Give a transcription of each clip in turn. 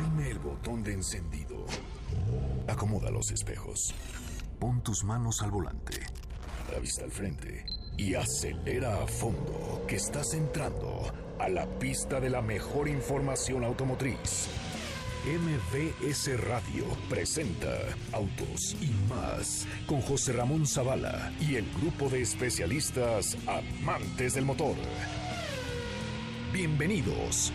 Oprime el botón de encendido. Acomoda los espejos. Pon tus manos al volante. La vista al frente. Y acelera a fondo, que estás entrando a la pista de la mejor información automotriz. MBS Radio presenta Autos y Más con José Ramón Zavala y el grupo de especialistas amantes del motor. Bienvenidos.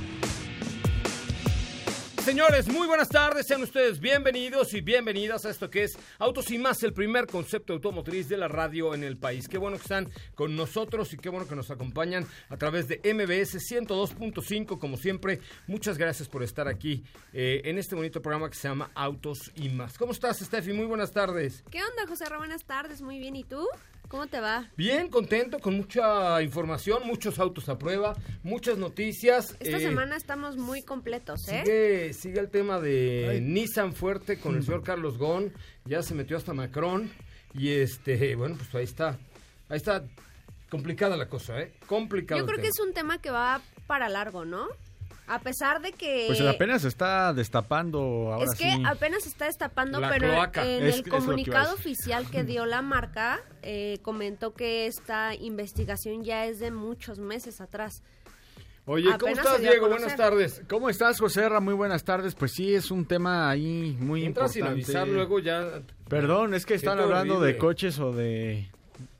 Señores, muy buenas tardes, sean ustedes bienvenidos y bienvenidas a esto que es Autos y Más, el primer concepto automotriz de la radio en el país. Qué bueno que están con nosotros y qué bueno que nos acompañan a través de MBS 102.5, como siempre. Muchas gracias por estar aquí en este bonito programa que se llama Autos y Más. ¿Cómo estás, Steffi? Muy buenas tardes. ¿Qué onda, José Ramón? Buenas tardes, muy bien. ¿Y tú? ¿Cómo te va? Bien, contento, con mucha información, muchos autos a prueba, muchas noticias. Esta semana estamos muy completos, ¿eh? Sigue el tema de Nissan fuerte con el señor Carlos Ghosn, ya se metió hasta Macron y bueno, pues ahí está complicada la cosa, complicado. Yo creo que es un tema que va para largo, ¿no? A pesar de que... Pues apenas se está destapando ahora. Es que sí, apenas se está destapando, la pero cloaca. En el comunicado oficial que dio la marca, comentó que esta investigación ya es de muchos meses atrás. Oye, ¿cómo estás, Diego? Buenas tardes. ¿Cómo estás, José Ra? Muy buenas tardes. Pues sí, es un tema ahí muy Entras importante. Sin avisar, luego ya... Perdón, es que están hablando de coches o de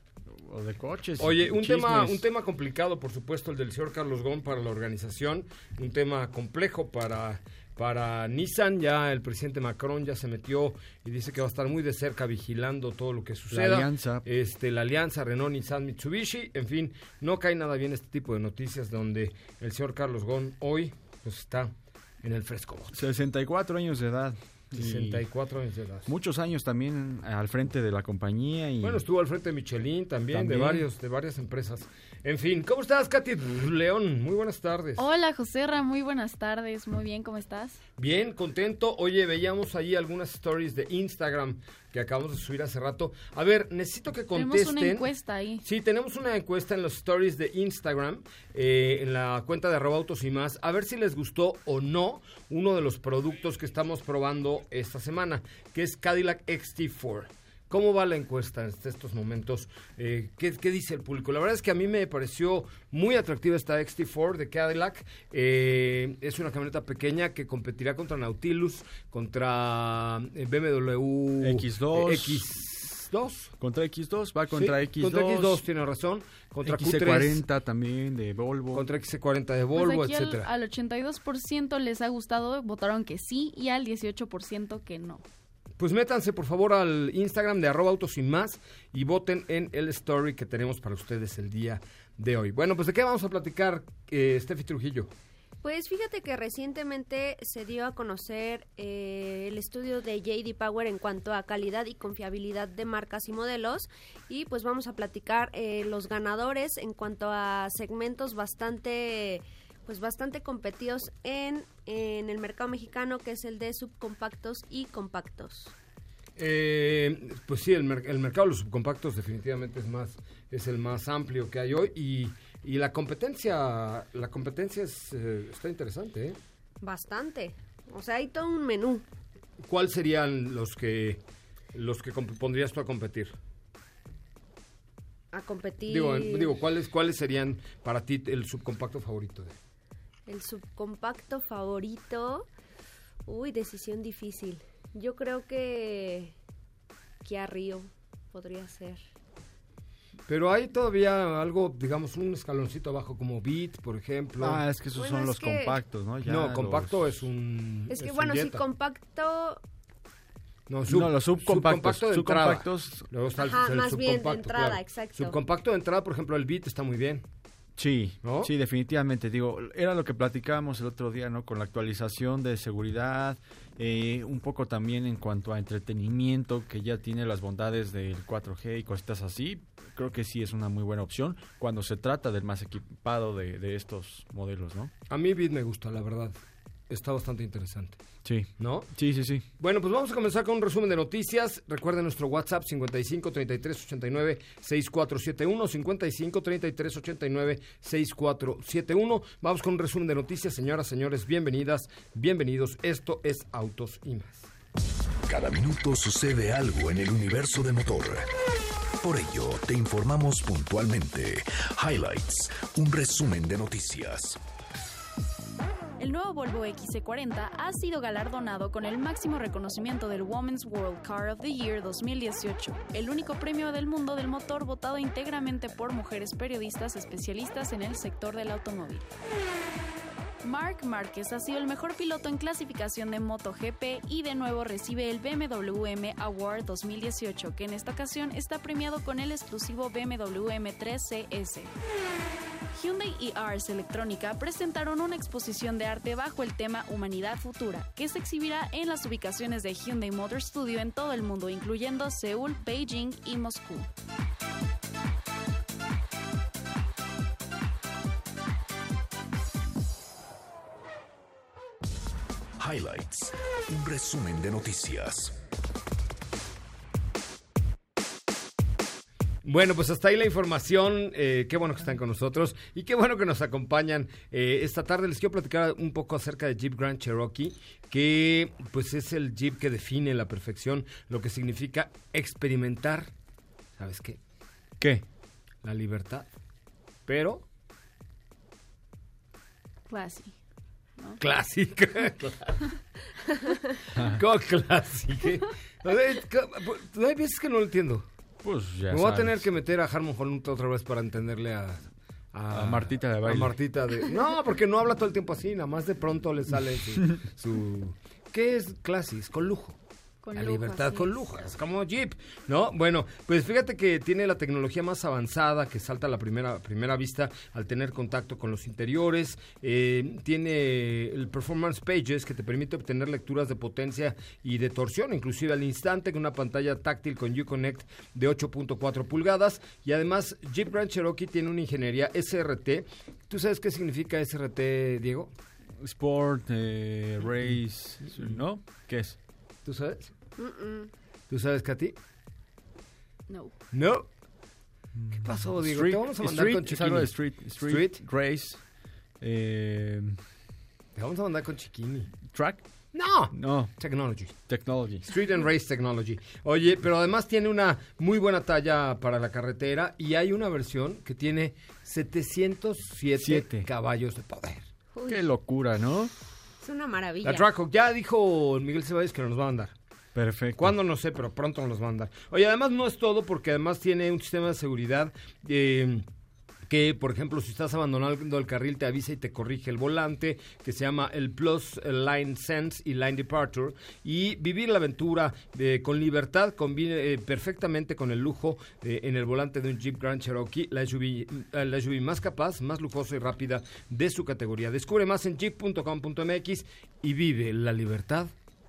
coches. Oye, un tema complicado, por supuesto, el del señor Carlos Ghosn para la organización, un tema complejo para Nissan. Ya el presidente Macron ya se metió y dice que va a estar muy de cerca vigilando todo lo que suceda. La alianza. La alianza Renault, Nissan, Mitsubishi, en fin, no cae nada bien este tipo de noticias donde el señor Carlos Ghosn hoy pues está en el fresco. 64 años de edad. 64 años de edad. Muchos años también al frente de la compañía. Y bueno, estuvo al frente de Michelin también. De varias empresas. En fin, ¿cómo estás, Katy León? Muy buenas tardes. Hola, Joserra, muy buenas tardes. Muy bien, ¿cómo estás? Bien, contento. Oye, veíamos ahí algunas stories de Instagram que acabamos de subir hace rato. A ver, necesito que contesten. Tenemos una encuesta ahí. Sí, tenemos una encuesta en los stories de Instagram, en la cuenta de @autos y más, a ver si les gustó o no uno de los productos que estamos probando esta semana, que es Cadillac XT4. ¿Cómo va la encuesta en estos momentos? ¿Qué dice el público? La verdad es que a mí me pareció muy atractiva esta XT4 de Cadillac. Es una camioneta pequeña que competirá contra Nautilus, contra BMW X2. Contra X2, va contra X2. Contra X2, tiene razón. Contra XC40 Q3, también de Volvo. contra XC40 de Volvo, pues aquí etcétera. Al 82% les ha gustado, votaron que sí, y al 18% que no. Pues métanse por favor al Instagram de @autos y más y voten en el story que tenemos para ustedes el día de hoy. Bueno, pues ¿de qué vamos a platicar, Steffi Trujillo? Pues fíjate que recientemente se dio a conocer el estudio de J.D. Power en cuanto a calidad y confiabilidad de marcas y modelos, y pues vamos a platicar los ganadores en cuanto a segmentos bastante competidos en el mercado mexicano, que es el de subcompactos y compactos. Pues sí, el mercado de los subcompactos definitivamente es el más amplio que hay hoy, y la competencia está interesante, ¿eh? Bastante. O sea, hay todo un menú. ¿Cuáles serían los que pondrías tú a competir? A competir. Digo, ¿cuáles serían para ti el subcompacto favorito? El subcompacto favorito. Uy, decisión difícil. Yo creo que Kia Rio podría ser. Pero hay todavía algo, digamos, un escaloncito abajo, como Beat, por ejemplo. Es que esos son los compactos, ¿no? Compacto es un... Es que bueno, si compacto... los subcompactos. Subcompactos. Luego está más bien de entrada, claro. Exacto. Subcompacto de entrada, por ejemplo, el Beat está muy bien. Sí, ¿no? Sí, definitivamente. Digo, era lo que platicábamos el otro día, ¿no? Con la actualización de seguridad, un poco también en cuanto a entretenimiento, que ya tiene las bondades del 4G y cositas así. Creo que sí es una muy buena opción cuando se trata del más equipado de estos modelos, ¿no? A mí Beat me gusta, la verdad. está bastante interesante, Sí. ¿no? Sí, sí, sí. Bueno, pues vamos a comenzar con un resumen de noticias. Recuerden nuestro WhatsApp 55 33 89 6471, 55 33 89 6471. Vamos con un resumen de noticias, señoras, señores, bienvenidas, bienvenidos. Esto es Autos y Más. Cada minuto sucede algo en el universo de motor. Por ello, te informamos puntualmente. Highlights, un resumen de noticias. El nuevo Volvo XC40 ha sido galardonado con el máximo reconocimiento del Women's World Car of the Year 2018, el único premio del mundo del motor votado íntegramente por mujeres periodistas especialistas en el sector del automóvil. Marc Márquez ha sido el mejor piloto en clasificación de MotoGP y de nuevo recibe el BMW M Award 2018, que en esta ocasión está premiado con el exclusivo BMW M3 CS. Hyundai y Ars Electrónica presentaron una exposición de arte bajo el tema Humanidad Futura, que se exhibirá en las ubicaciones de Hyundai Motor Studio en todo el mundo, incluyendo Seúl, Beijing y Moscú. Highlights, un resumen de noticias. Bueno, pues hasta ahí la información. Qué bueno que están con nosotros y qué bueno que nos acompañan esta tarde. Les quiero platicar un poco acerca de Jeep Grand Cherokee, que pues es el Jeep que define a la perfección lo que significa experimentar, ¿sabes qué? ¿Qué? La libertad, pero Classy, ¿no? clásica. ¿Cómo clásica? Hay veces que no lo entiendo. Pues ya Me voy a sabes. tener que meter a Harmon Holland otra vez para entenderle a Martita de baile. A Martita de... No, porque no habla todo el tiempo así, nada más de pronto le sale su... ¿Qué es clasis? Con lujo. Con La lujo, libertad así con es. lujo, es como Jeep, ¿no? Bueno, pues fíjate que tiene la tecnología más avanzada que salta a la primera vista al tener contacto con los interiores. Tiene el Performance Pages, que te permite obtener lecturas de potencia y de torsión, inclusive al instante, con una pantalla táctil con Uconnect de 8.4 pulgadas. Y además, Jeep Grand Cherokee tiene una ingeniería SRT. ¿Tú sabes qué significa SRT, Diego? Sport, race, ¿no? ¿Qué es? ¿Tú sabes? ¿Tú sabes, Katy? No. No. ¿Qué pasó, Diego? Te vamos a mandar con es algo de Chiquini. street, race, Te vamos a mandar con Chiquini. track, No. Technology. technology. Street and Race Technology. Oye, pero además tiene una muy buena talla para la carretera y hay una versión que tiene 707 caballos de poder. Uy, Qué locura, ¿no? es una maravilla. La Trackhawk, ya dijo Miguel Ceballos que nos va a mandar. Perfecto. ¿Cuándo? No sé, pero pronto nos va a mandar. Oye, además no es todo, porque además tiene un sistema de seguridad que, por ejemplo, si estás abandonando el carril, te avisa y te corrige el volante, que se llama el Plus Line Sense y Line Departure. Y vivir la aventura con libertad combina perfectamente con el lujo en el volante de un Jeep Grand Cherokee, la SUV más capaz, más lujosa y rápida de su categoría. Descubre más en jeep.com.mx y vive la libertad.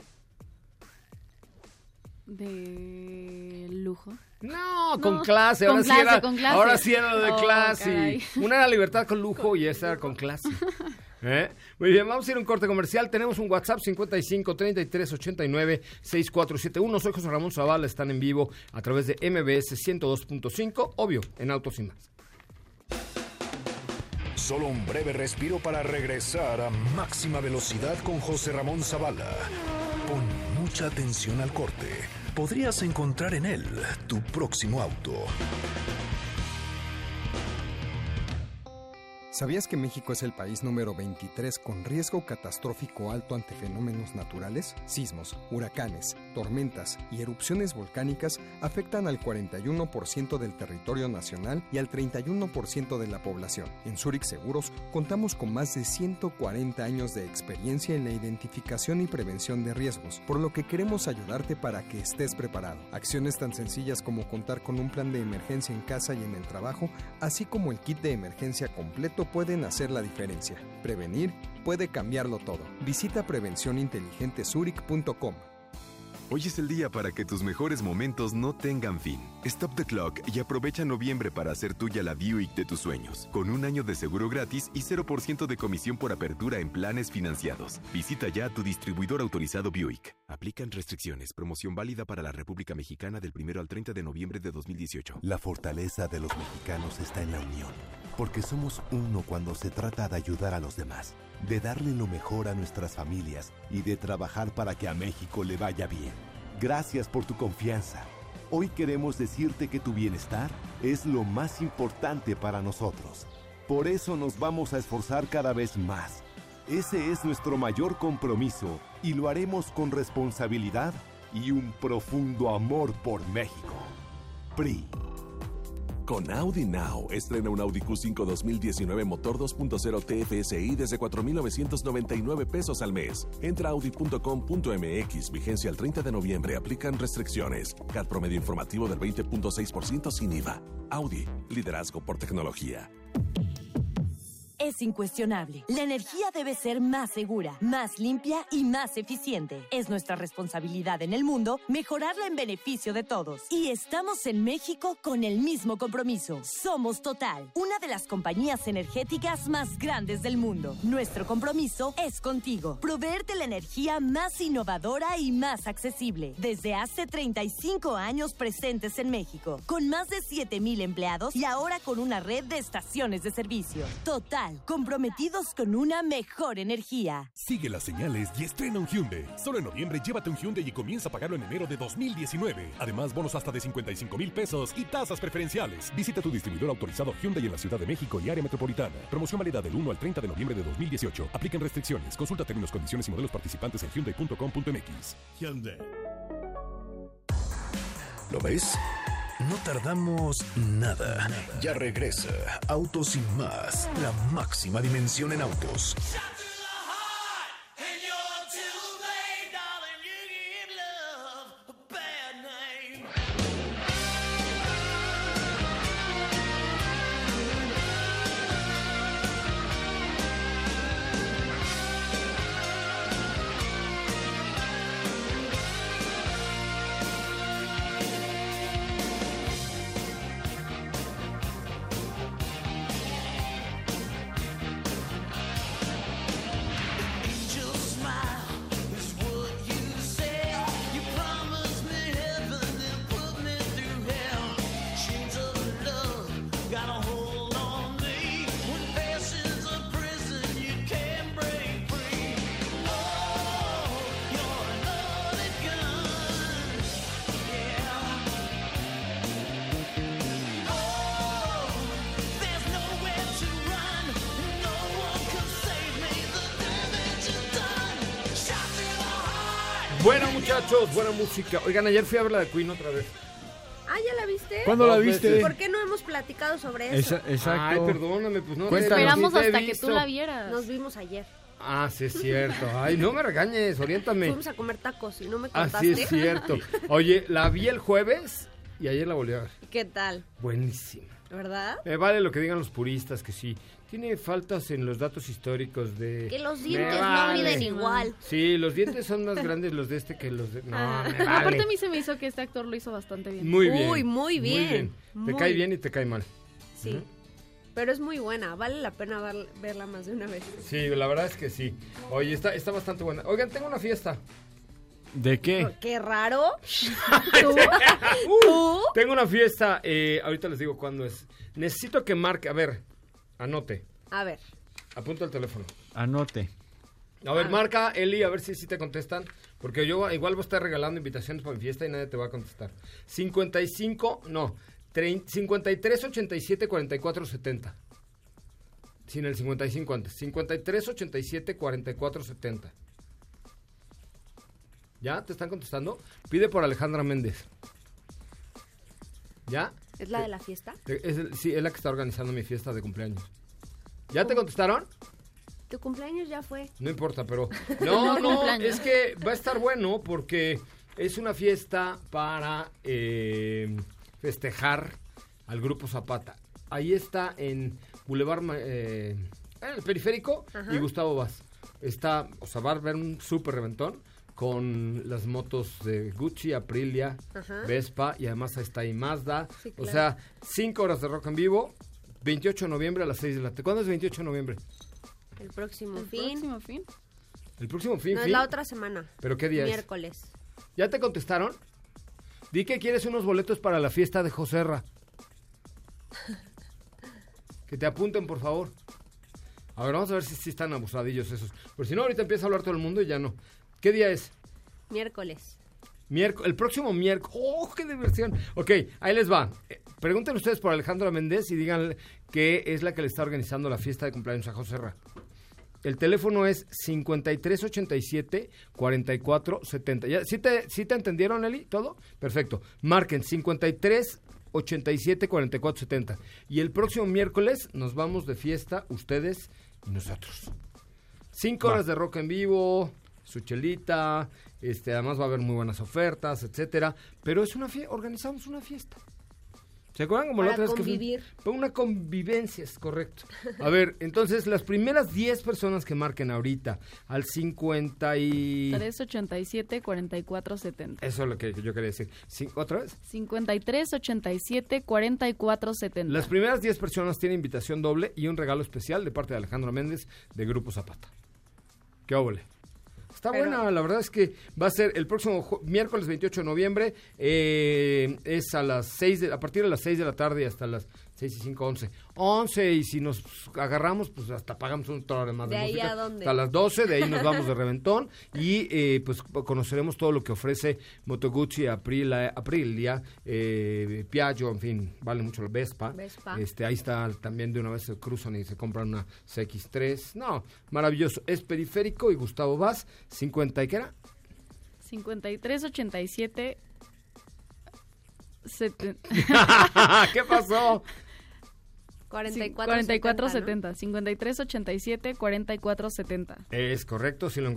¿De lujo? No, con clase. Ahora, con sí clase, era, con clase. ahora sí era lo de Oh, clase. caray. Una era libertad con lujo y esa era con clase. Muy bien, vamos a ir a un corte comercial. Tenemos un WhatsApp 55 33 89 6471. Soy José Ramón Zavala. Están en vivo a través de MBS 102.5, obvio, en Autos y Más. Solo un breve respiro para regresar a máxima velocidad con José Ramón Zavala. Pon mucha atención al corte. Podrías encontrar en él tu próximo auto. ¿Sabías que México es el país número 23 con riesgo catastrófico alto ante fenómenos naturales? Sismos, huracanes, tormentas y erupciones volcánicas afectan al 41% del territorio nacional y al 31% de la población. En Zurich Seguros contamos con más de 140 años de experiencia en la identificación y prevención de riesgos, por lo que queremos ayudarte para que estés preparado. Acciones tan sencillas como contar con un plan de emergencia en casa y en el trabajo, así como el kit de emergencia completo, pueden hacer la diferencia. Prevenir puede cambiarlo todo. Visita prevencioninteligentezurich.com. Hoy es el día para que tus mejores momentos no tengan fin. Stop the clock y aprovecha noviembre para hacer tuya la Buick de tus sueños, con 1 año de seguro gratis y 0% de comisión por apertura en planes financiados. Visita ya a tu distribuidor autorizado Buick. Aplican restricciones. Promoción válida para la República Mexicana del 1 al 30 de noviembre de 2018. La fortaleza de los mexicanos está en la unión, porque somos uno cuando se trata de ayudar a los demás, de darle lo mejor a nuestras familias y de trabajar para que a México le vaya bien. Gracias por tu confianza. Hoy queremos decirte que tu bienestar es lo más importante para nosotros. Por eso nos vamos a esforzar cada vez más. Ese es nuestro mayor compromiso y lo haremos con responsabilidad y un profundo amor por México. PRI. Con Audi Now, estrena un Audi Q5 2019 motor 2.0 TFSI desde $4,999 al mes. Entra a audi.com.mx, vigencia el 30 de noviembre, aplican restricciones. CAT promedio informativo del 20.6% sin IVA. Audi, liderazgo por tecnología. Es incuestionable. La energía debe ser más segura, más limpia y más eficiente. Es nuestra responsabilidad en el mundo mejorarla en beneficio de todos. Y estamos en México con el mismo compromiso. Somos Total, una de las compañías energéticas más grandes del mundo. Nuestro compromiso es contigo. Proveerte la energía más innovadora y más accesible. Desde hace 35 años presentes en México, con más de 7,000 empleados y ahora con una red de estaciones de servicio. Total, comprometidos con una mejor energía. Sigue las señales y estrena un Hyundai. Solo en noviembre llévate un Hyundai y comienza a pagarlo en enero de 2019. Además, bonos hasta de 55,000 pesos y tasas preferenciales. Visita tu distribuidor autorizado Hyundai en la Ciudad de México y área metropolitana. Promoción válida del 1 al 30 de noviembre de 2018. Aplican restricciones. Consulta términos, condiciones y modelos participantes en hyundai.com.mx. Hyundai. ¿Lo ves? No tardamos nada. Ya regresa Autos sin Más, la máxima dimensión en autos. Bueno, muchachos, buena música. Oigan, ayer fui a ver la de Queen otra vez. Ah, ¿ya la viste? ¿Cuándo la viste? ¿Por qué no hemos platicado sobre eso? Exacto. Ay, perdóname, pues no. Esperamos sí te he hasta que visto. tú la vieras. Nos vimos ayer. Ah, sí es cierto. Ay, no me regañes, oriéntame. Fuimos a comer tacos y no me contaste. Así es cierto. Oye, la vi el jueves y ayer la volví a ver. ¿Qué tal? Buenísima. ¿Verdad? Me vale lo que digan los puristas, que sí. Tiene faltas en los datos históricos de... Que los dientes Me no vale. miden igual. Sí, los dientes son más grandes los de este que los de... No, me vale. Aparte a mí se me hizo que este actor lo hizo bastante bien. Muy bien. Uy, muy bien. Te Muy. cae bien y te cae mal. Sí. Ujú. Pero es muy buena. Vale la pena verla más de una vez. Sí, la verdad es que sí. Oye, está bastante buena. Oigan, tengo una fiesta. ¿De qué? Qué raro. ¿Tú? Tengo una fiesta. Ahorita les digo cuándo es. Necesito que marque. A ver, anote. A ver. Apunta el teléfono. Anote. A ver, marca, Eli, a ver si te contestan. Porque yo igual voy a estar regalando invitaciones para mi fiesta y nadie te va a contestar. 53 87 44 70. Sin el 55 antes. 53 87 44 70. ¿Ya? ¿Te están contestando? Pide por Alejandra Méndez. ¿Ya? ¿Es la de la fiesta? Sí, es la que está organizando mi fiesta de cumpleaños. ¿Ya te contestaron? Tu cumpleaños ya fue. No importa, pero... No, es que va a estar bueno porque es una fiesta para festejar al Grupo Zapata. Ahí está en Boulevard, en el Periférico. Ajá. Y Gustavo Vaz. Va a haber un súper reventón con las motos de Gucci, Aprilia, Ajá. Vespa y además ahí está ahí Mazda. Sí, O claro. sea, 5 horas de rock en vivo, 28 de noviembre a las 6 de la tarde. ¿Cuándo es 28 de noviembre? El próximo ¿El fin. próximo fin? El próximo fin. No, es la otra semana. ¿Pero qué día Miércoles. es? ¿Ya te contestaron? Di que quieres unos boletos para la fiesta de Joserra. Que te apunten, por favor. A ver, vamos a ver si están abusadillos esos. Porque si no, ahorita empieza a hablar todo el mundo y ya no. ¿Qué día es? Miércoles. El próximo miércoles. ¡Oh, qué diversión! Ok, ahí les va. Pregunten ustedes por Alejandra Méndez y digan que es la que le está organizando la fiesta de cumpleaños a Joserra. El teléfono es 5387-4470. ¿Ya? ¿Sí te entendieron, Eli? ¿Todo? Perfecto. Marquen 5387-4470. Y el próximo miércoles nos vamos de fiesta, ustedes y nosotros. 5 horas de rock en vivo, su chelita, además va a haber muy buenas ofertas, etcétera. Pero es organizamos una fiesta. ¿Se acuerdan como la Para otra vez convivir. que fue una convivencia, es correcto? A ver, entonces las primeras 10 personas que marquen ahorita al 50 y... 387-4470. Eso es lo que yo quería decir. ¿Otra vez? 5387-4470. Las primeras 10 personas tienen invitación doble y un regalo especial de parte de Alejandro Méndez de Grupo Zapata. ¿Qué óvole? Está buena, la verdad es que va a ser el próximo miércoles 28 de noviembre, es a partir de las 6 de la tarde y hasta las 6 y 5, 11, y si nos agarramos, pues hasta pagamos un hora más de ¿De ahí música. a dónde? Hasta las 12, de ahí nos vamos de reventón, y pues conoceremos todo lo que ofrece Moto Guzzi, Aprilia, Piaggio, en fin, vale mucho la Vespa. Ahí está también, de una vez se cruzan y se compran una CX-3. No, maravilloso. Es Periférico y Gustavo Vaz, 50, ¿y qué era? 5387... ¿Qué pasó? 4470, 5387 4470. Es correcto, sí,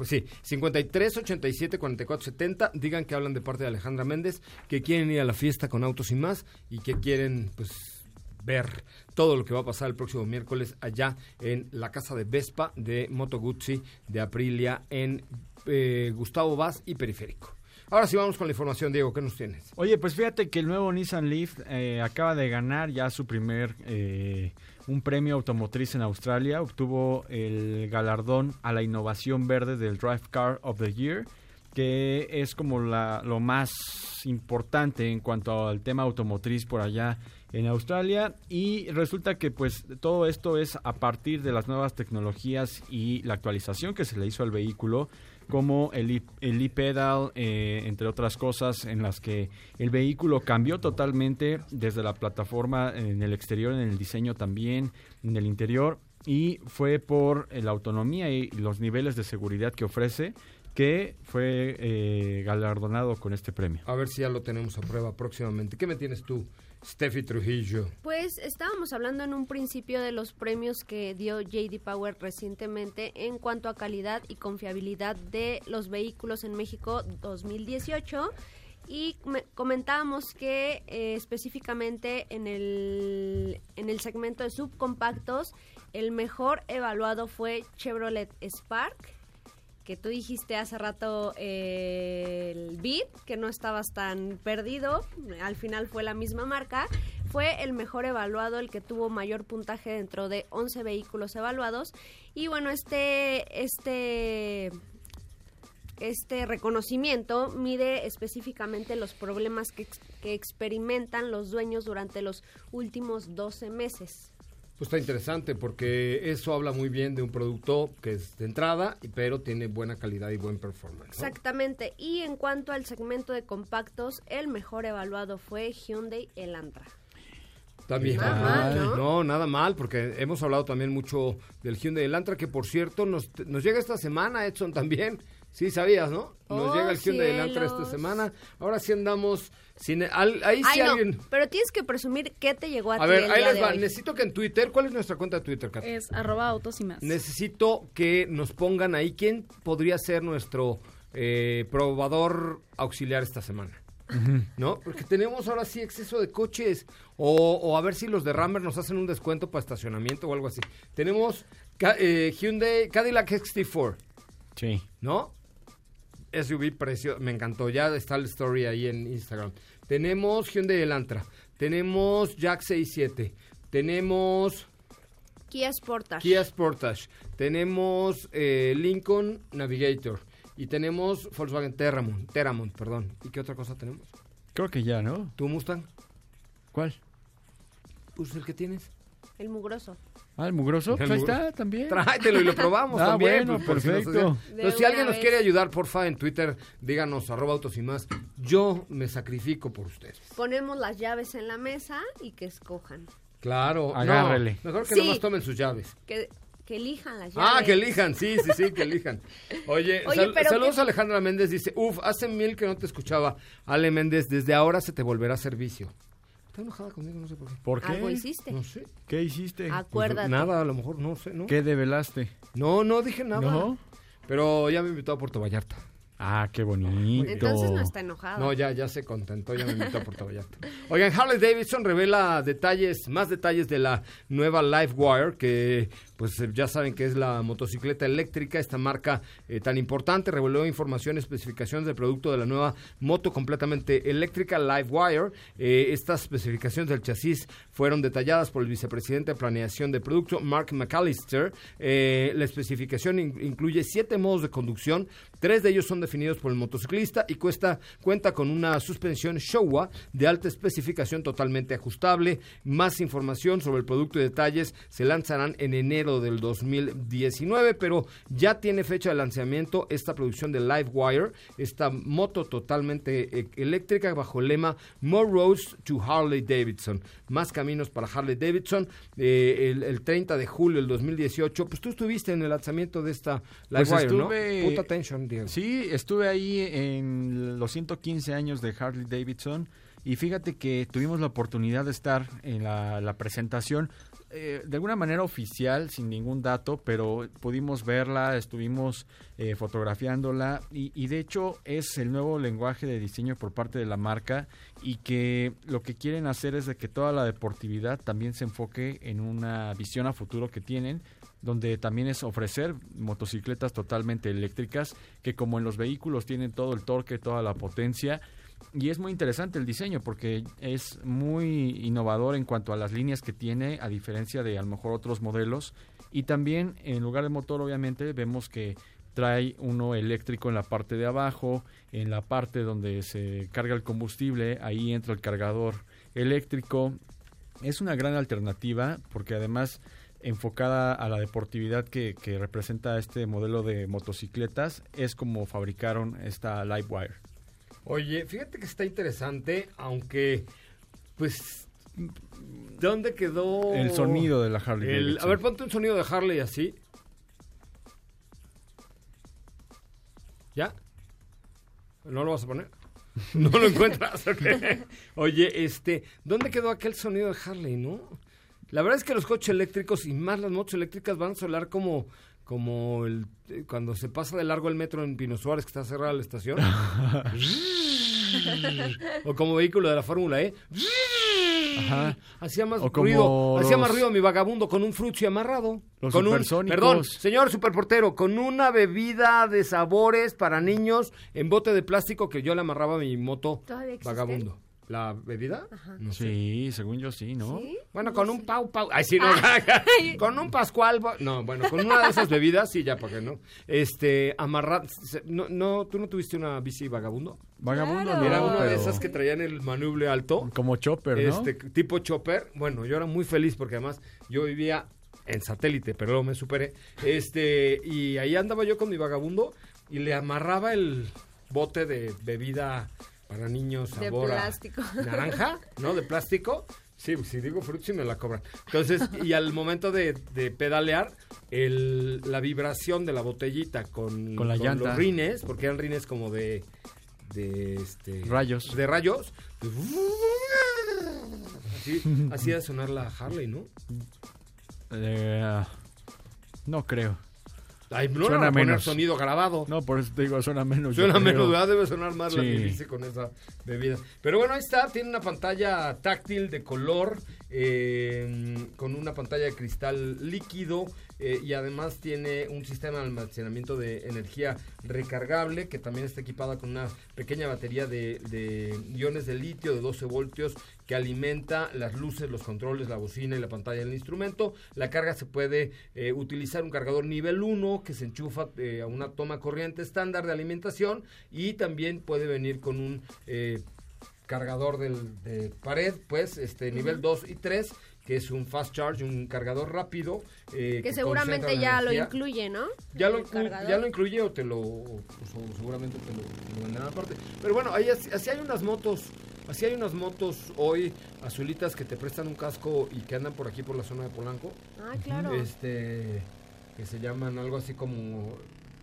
5387 4470. Digan que hablan de parte de Alejandra Méndez, que quieren ir a la fiesta con Autos y Más y que quieren pues ver todo lo que va a pasar el próximo miércoles allá en la casa de Vespa de Moto Guzzi de Aprilia en Gustavo Vaz y Periférico. Ahora sí vamos con la información, Diego, ¿qué nos tienes? Oye, pues fíjate que el nuevo Nissan Leaf acaba de ganar ya su primer un premio automotriz en Australia. Obtuvo el galardón a la innovación verde del Drive Car of the Year, que es como lo más importante en cuanto al tema automotriz por allá en Australia. Y resulta que pues todo esto es a partir de las nuevas tecnologías y la actualización que se le hizo al vehículo, como el e-pedal, entre otras cosas, en las que el vehículo cambió totalmente desde la plataforma en el exterior, en el diseño también, en el interior, y fue por la autonomía y los niveles de seguridad que ofrece, que fue galardonado con este premio. A ver si ya lo tenemos a prueba próximamente. ¿Qué me tienes tú, Steffi Trujillo? Pues estábamos hablando en un principio de los premios que dio J.D. Power recientemente en cuanto a calidad y confiabilidad de los vehículos en México 2018, y comentábamos que específicamente en el segmento de subcompactos el mejor evaluado fue Chevrolet Spark, que tú dijiste hace rato el Beat, que no estabas tan perdido, al final fue la misma marca. Fue el mejor evaluado, el que tuvo mayor puntaje dentro de 11 vehículos evaluados. Y bueno, este reconocimiento mide específicamente los problemas que experimentan los dueños durante los últimos 12 meses. Pues está interesante porque eso habla muy bien de un producto que es de entrada, pero tiene buena calidad y buen performance, ¿no? Exactamente. Y en cuanto al segmento de compactos, el mejor evaluado fue Hyundai Elantra. También. Nada mal, ¿no? No, nada mal, porque hemos hablado también mucho del Hyundai Elantra, que por cierto nos llega esta semana, Edson, también. Sí, sabías, ¿no? Nos llega el Hyundai Elantra esta semana. Ahora sí andamos sin... Ahí sí alguien... pero tienes que presumir qué te llegó a ti. A ver, el ahí día les va. de hoy. Necesito que en Twitter... ¿Cuál es nuestra cuenta de Twitter, Katy? Es @autos y más. Necesito que nos pongan ahí quién podría ser nuestro probador auxiliar esta semana. ¿No? Porque tenemos ahora sí exceso de coches. O a ver si los de Rammer nos hacen un descuento para estacionamiento o algo así. Tenemos Hyundai Cadillac XT4. Sí. ¿No? SUV precioso, me encantó, ya está el story ahí en Instagram. Tenemos Hyundai Elantra, tenemos Jack 6-7, tenemos Kia Sportage, tenemos Lincoln Navigator y tenemos Volkswagen Terramont, perdón. ¿Y qué otra cosa tenemos? Creo que ya, ¿no? ¿Tu Mustang? ¿Cuál? Pues el que tienes. El mugroso. Ah, el mugroso, pues ahí está también. Tráetelo y lo probamos también. Bueno, pues, perfecto. Entonces, si alguien nos quiere ayudar, porfa, en Twitter, díganos, @autos y más. Yo me sacrifico por ustedes. Ponemos las llaves en la mesa y que escojan. Claro. Agárrele. No, mejor que nomás tomen sus llaves. Que elijan las llaves. Ah, que elijan, sí, que elijan. Oye saludos a Alejandra Méndez, dice, hace 1000 que no te escuchaba. Ale Méndez, desde ahora se te volverá servicio. Está enojada conmigo, no sé por qué. ¿Por qué? Algo hiciste. No sé. ¿Qué hiciste? Acuérdate. Pues nada, a lo mejor, no sé, ¿no? ¿Qué develaste? No dije nada. ¿No? Pero ya me invitó a Puerto Vallarta. Ah, qué bonito. Entonces no está enojada. No, ya se contentó, ya me invitó a Puerto Vallarta. Oigan, Harley Davidson revela más detalles de la nueva Livewire, que pues ya saben que es la motocicleta eléctrica. Esta marca tan importante reveló información, especificaciones del producto de la nueva moto completamente eléctrica Livewire. Estas especificaciones del chasis fueron detalladas por el vicepresidente de planeación de producto, Mark McAllister. La especificación incluye 7 modos de conducción, 3 de ellos son definidos por el motociclista y cuenta con una suspensión Showa de alta especificación totalmente ajustable. Más información sobre el producto y detalles se lanzarán en enero del 2019, pero ya tiene fecha de lanzamiento esta producción de Livewire, esta moto totalmente eléctrica bajo el lema More Roads to Harley Davidson, más caminos para Harley Davidson. El 30 de julio del 2018, pues tú estuviste en el lanzamiento de esta Livewire, pues ¿no? Puta atención, Diego. Sí, estuve ahí en los 115 años de Harley Davidson y fíjate que tuvimos la oportunidad de estar en la presentación de alguna manera oficial, sin ningún dato, pero pudimos verla, estuvimos fotografiándola y de hecho es el nuevo lenguaje de diseño por parte de la marca y que lo que quieren hacer es de que toda la deportividad también se enfoque en una visión a futuro que tienen, donde también es ofrecer motocicletas totalmente eléctricas que como en los vehículos tienen todo el torque, toda la potencia. Y es muy interesante el diseño porque es muy innovador en cuanto a las líneas que tiene, a diferencia de a lo mejor otros modelos. Y también en lugar de motor, obviamente, vemos que trae uno eléctrico en la parte de abajo, en la parte donde se carga el combustible, ahí entra el cargador eléctrico. Es una gran alternativa porque además enfocada a la deportividad que representa este modelo de motocicletas, es como fabricaron esta Livewire. Oye, fíjate que está interesante, aunque, pues, ¿dónde quedó? El sonido de la Harley Davidson. A ver, ponte un sonido de Harley así. ¿Ya? ¿No lo vas a poner? ¿No lo encuentras? Okay. Oye, ¿dónde quedó aquel sonido de Harley, no? La verdad es que los coches eléctricos y más las motos eléctricas van a sonar como cuando se pasa de largo el metro en Pino Suárez, que está cerrada la estación. O como vehículo de la Fórmula E. Ajá. Hacía más ruido mi vagabundo con un frutzi amarrado. Los con supersónicos. Perdón, señor superportero, con una bebida de sabores para niños en bote de plástico que yo le amarraba a mi moto vagabundo. ¿La bebida? No sé. Según yo sí, ¿no? ¿Sí? Bueno, con un pau. Ay, sí, no. Con un pascual. No, bueno, con una de esas bebidas, sí, ya, ¿para qué no? Amarrar. No, ¿tú no tuviste una bici vagabundo? Vagabundo, Claro. no. Era una de pero esas que traían el manubrio alto. como chopper, ¿no? Tipo chopper. Bueno, yo era muy feliz porque además yo vivía en Satélite, pero luego me superé. Y ahí andaba yo con mi vagabundo y le amarraba el bote de bebida para niños sabor de plástico. naranja, ¿no? De plástico. Sí, si digo frutzi me la cobran. Entonces, y al momento de pedalear, la vibración de la botellita con la llanta, los rines, porque eran rines como de rayos. De rayos. Así de sonar la Harley, ¿no? No creo. Ay, no Suena van a poner menos. sonido grabado. No, por eso te digo, suena menos. Suena yo menos, creo. ¿verdad? Debe sonar más la Sí. milicia con esa bebida. Pero bueno, ahí está, tiene una pantalla táctil de color, con una pantalla de cristal líquido, y además tiene un sistema de almacenamiento de energía recargable, que también está equipada con una pequeña batería de iones de litio de 12 voltios que alimenta las luces, los controles, la bocina y la pantalla del instrumento. La carga se puede utilizar un cargador nivel 1 que se enchufa a una toma corriente estándar de alimentación, y también puede venir con un cargador de pared, pues nivel 2 y 3, que es un fast charge, un cargador rápido. Que seguramente concentra la ya lo energía. incluye, ¿no? Ya El lo cargador. incluye o seguramente te lo venderán aparte. Pero bueno, así hay unas motos. Así hay unas motos hoy azulitas que te prestan un casco y que andan por aquí por la zona de Polanco. Ah, claro. Que se llaman algo así como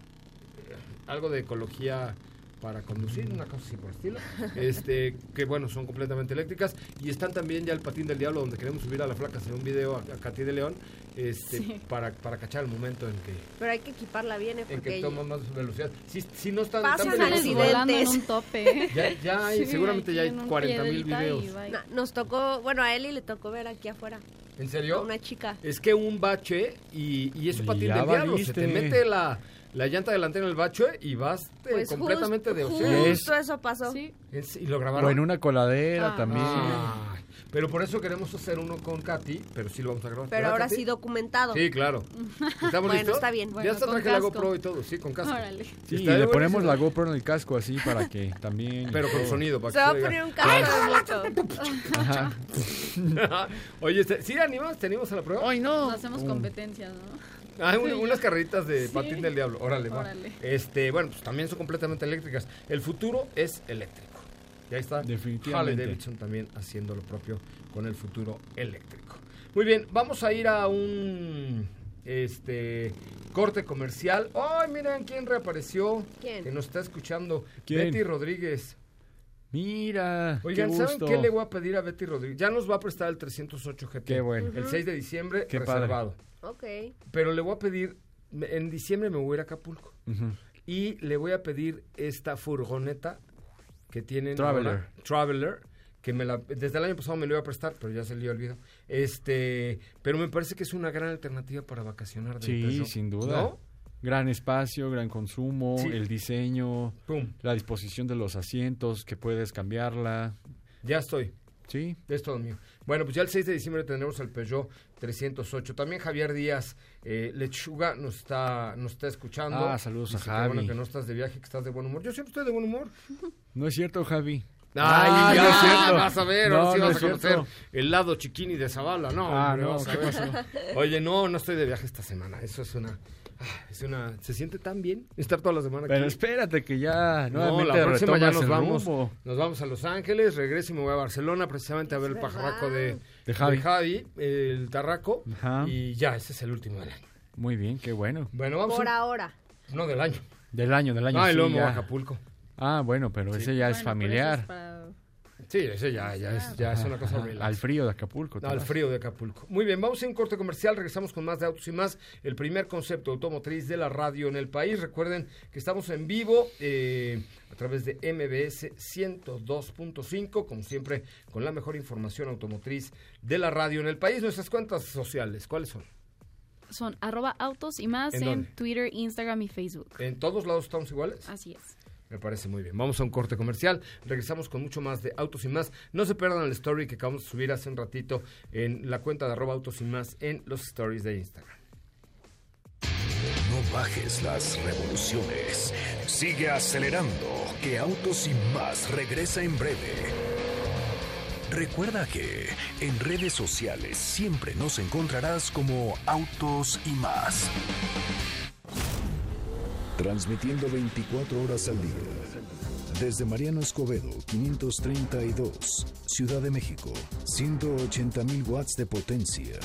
algo de ecología para conducir, una cosa así por el estilo. Que bueno, son completamente eléctricas, y están también ya el patín del diablo, donde queremos subir a la flaca, hacer un video a Katy de León, Sí. para cachar el momento en que Pero hay que equiparla bien, en que porque toma más velocidad. Si no están Pasan tan Sales accidentes. volando en un tope. ya hay, Sí, seguramente ya hay aquí en un 40,000 piedrita videos. y bye. nos tocó, bueno, a Eli le tocó ver aquí afuera ¿En a serio? una chica. Es que un bache y es un Y patín ya del diablo. valiste. Se te mete la llanta delantera en el bache y vas Pues completamente de justo océano. justo eso pasó. Sí. Y lo grabaron. O en una coladera Ah. también. Ay, pero por eso queremos hacer uno con Katy, pero sí lo vamos a grabar. Pero ¿Verdad, ahora Katy? sí documentado. Sí, claro. ¿Estamos Bueno, listos? está bien. Ya Bueno, está, con traje la casco. GoPro y todo, sí, con casco. Órale. Sí, y Está le buenísimo. ponemos la GoPro en el casco así para que también... Pero con sonido, para Se que va a oiga. poner un casco de moto. Ajá. Oye, ¿sí te animas a la prueba? ¡Ay, no! No hacemos competencias, ¿no? Unas carreritas de Sí. patín del diablo. Órale, va. Órale. Bueno, pues también son completamente eléctricas. El futuro es eléctrico. Ya está Definitivamente. Harley Davidson también haciendo lo propio con el futuro eléctrico. Muy bien, vamos a ir a un corte comercial. ¡Ay, miren quién reapareció! ¿Quién? Que nos está escuchando. ¿Quién? Betty Rodríguez. Mira, Oigan, qué ¿saben gusto. qué le voy a pedir a Betty Rodríguez? Ya nos va a prestar el 308 GT. Qué bueno. El 6 de diciembre, Qué padre. reservado. Ok. Pero le voy a pedir, en diciembre me voy a ir a Acapulco. Ujú. Y le voy a pedir esta furgoneta que tienen Traveler. ahora, Traveler, que desde el año pasado me lo iba a prestar, pero ya se le olvidó. Pero me parece que es una gran alternativa para vacacionar del Sí, Peugeot, sin duda. ¿no? Gran espacio, gran consumo, Sí. el diseño, Pum, la disposición de los asientos, que puedes cambiarla. ya estoy. Sí, Es todo mío. Bueno, pues ya el 6 de diciembre tendremos el Peugeot 308. También Javier Díaz Lechuga nos está escuchando. Saludos a Dice que Javi. bueno que no estás de viaje, que estás de buen humor. Yo siempre estoy de buen humor. No es cierto, Javi. Ay, ya, no es cierto. vas a ver, No, ahora sí no vas es a conocer cierto. el lado chiquini de Zavala. No, hombre, no, vas a ¿qué ver. pasó? Oye, no estoy de viaje esta semana. Eso es una... se siente tan bien estar toda la semana aquí. Pero espérate que ya No, nuevamente la próxima ya retomas nos el vamos. rumbo. Nos vamos a Los Ángeles, regreso y me voy a Barcelona precisamente a ver el verdad. pajarraco de Javi. el tarraco. Ajá. Y ya, ese es el último del año. Muy bien, qué bueno. Bueno, vamos. Por ahora. No, del año. Del año, Ah, y sí, luego me voy a ya. Acapulco. Ah, bueno, pero ese ya es Bueno, familiar. pero eso es para- Sí, ese ya es una cosa Ajá, relax. al frío de Acapulco. Al frío de Acapulco. Muy bien, vamos a un corte comercial, regresamos con más de Autos y Más, el primer concepto automotriz de la radio en el país. Recuerden que estamos en vivo a través de MBS 102.5, como siempre, con la mejor información automotriz de la radio en el país. Nuestras cuentas sociales, ¿cuáles son? Son @autos y más ¿En en dónde? Twitter, Instagram y Facebook. ¿En todos lados estamos iguales? Así es. Me parece muy bien. Vamos a un corte comercial. Regresamos con mucho más de Autos y Más. No se pierdan el story que acabamos de subir hace un ratito en la cuenta de @autos y más en los stories de Instagram. No bajes las revoluciones. Sigue acelerando, que Autos y Más regresa en breve. Recuerda que en redes sociales siempre nos encontrarás como Autos y Más. Transmitiendo 24 horas al día. Desde Mariano Escobedo, 532, Ciudad de México, 180,000 watts de potencia.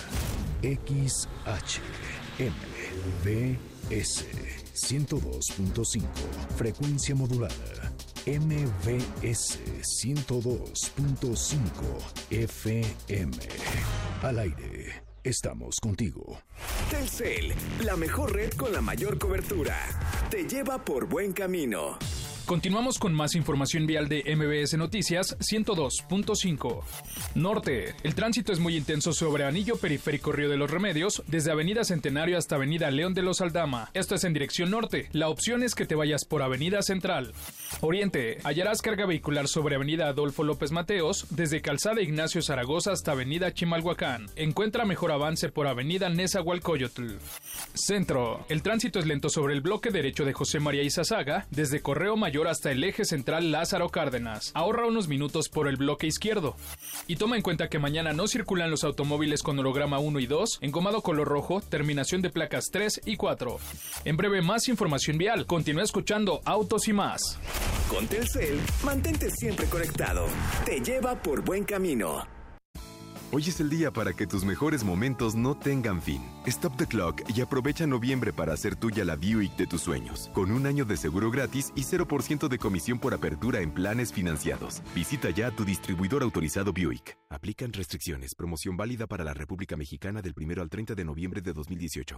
XHMVS 102.5, frecuencia modulada. MVS 102.5 FM. Al aire. estamos contigo. Telcel, la mejor red con la mayor cobertura. Te lleva por buen camino. Continuamos con más información vial de MBS Noticias 102.5. Norte. El tránsito es muy intenso sobre Anillo Periférico Río de los Remedios, desde Avenida Centenario hasta Avenida León de los Aldama. Esto es en dirección norte. La opción es que te vayas por Avenida Central. Oriente. Hallarás carga vehicular sobre Avenida Adolfo López Mateos, desde Calzada Ignacio Zaragoza hasta Avenida Chimalhuacán. Encuentra mejor avance por Avenida Nezahualcóyotl. Centro. El tránsito es lento sobre el bloque derecho de José María Izazaga, desde Correo Mayor hasta el eje central Lázaro Cárdenas. Ahorra unos minutos por el bloque izquierdo. Y toma en cuenta que mañana no circulan los automóviles con holograma 1 y 2, engomado color rojo, terminación de placas 3 y 4. En breve, más información vial. Continúa escuchando Autos y Más. Con Telcel, mantente siempre conectado. Te lleva por buen camino. Hoy es el día para que tus mejores momentos no tengan fin. Stop the clock y aprovecha noviembre para hacer tuya la Buick de tus sueños. Con un año de seguro gratis y 0% de comisión por apertura en planes financiados. Visita ya a tu distribuidor autorizado Buick. Aplican restricciones. Promoción válida para la República Mexicana del 1 al 30 de noviembre de 2018.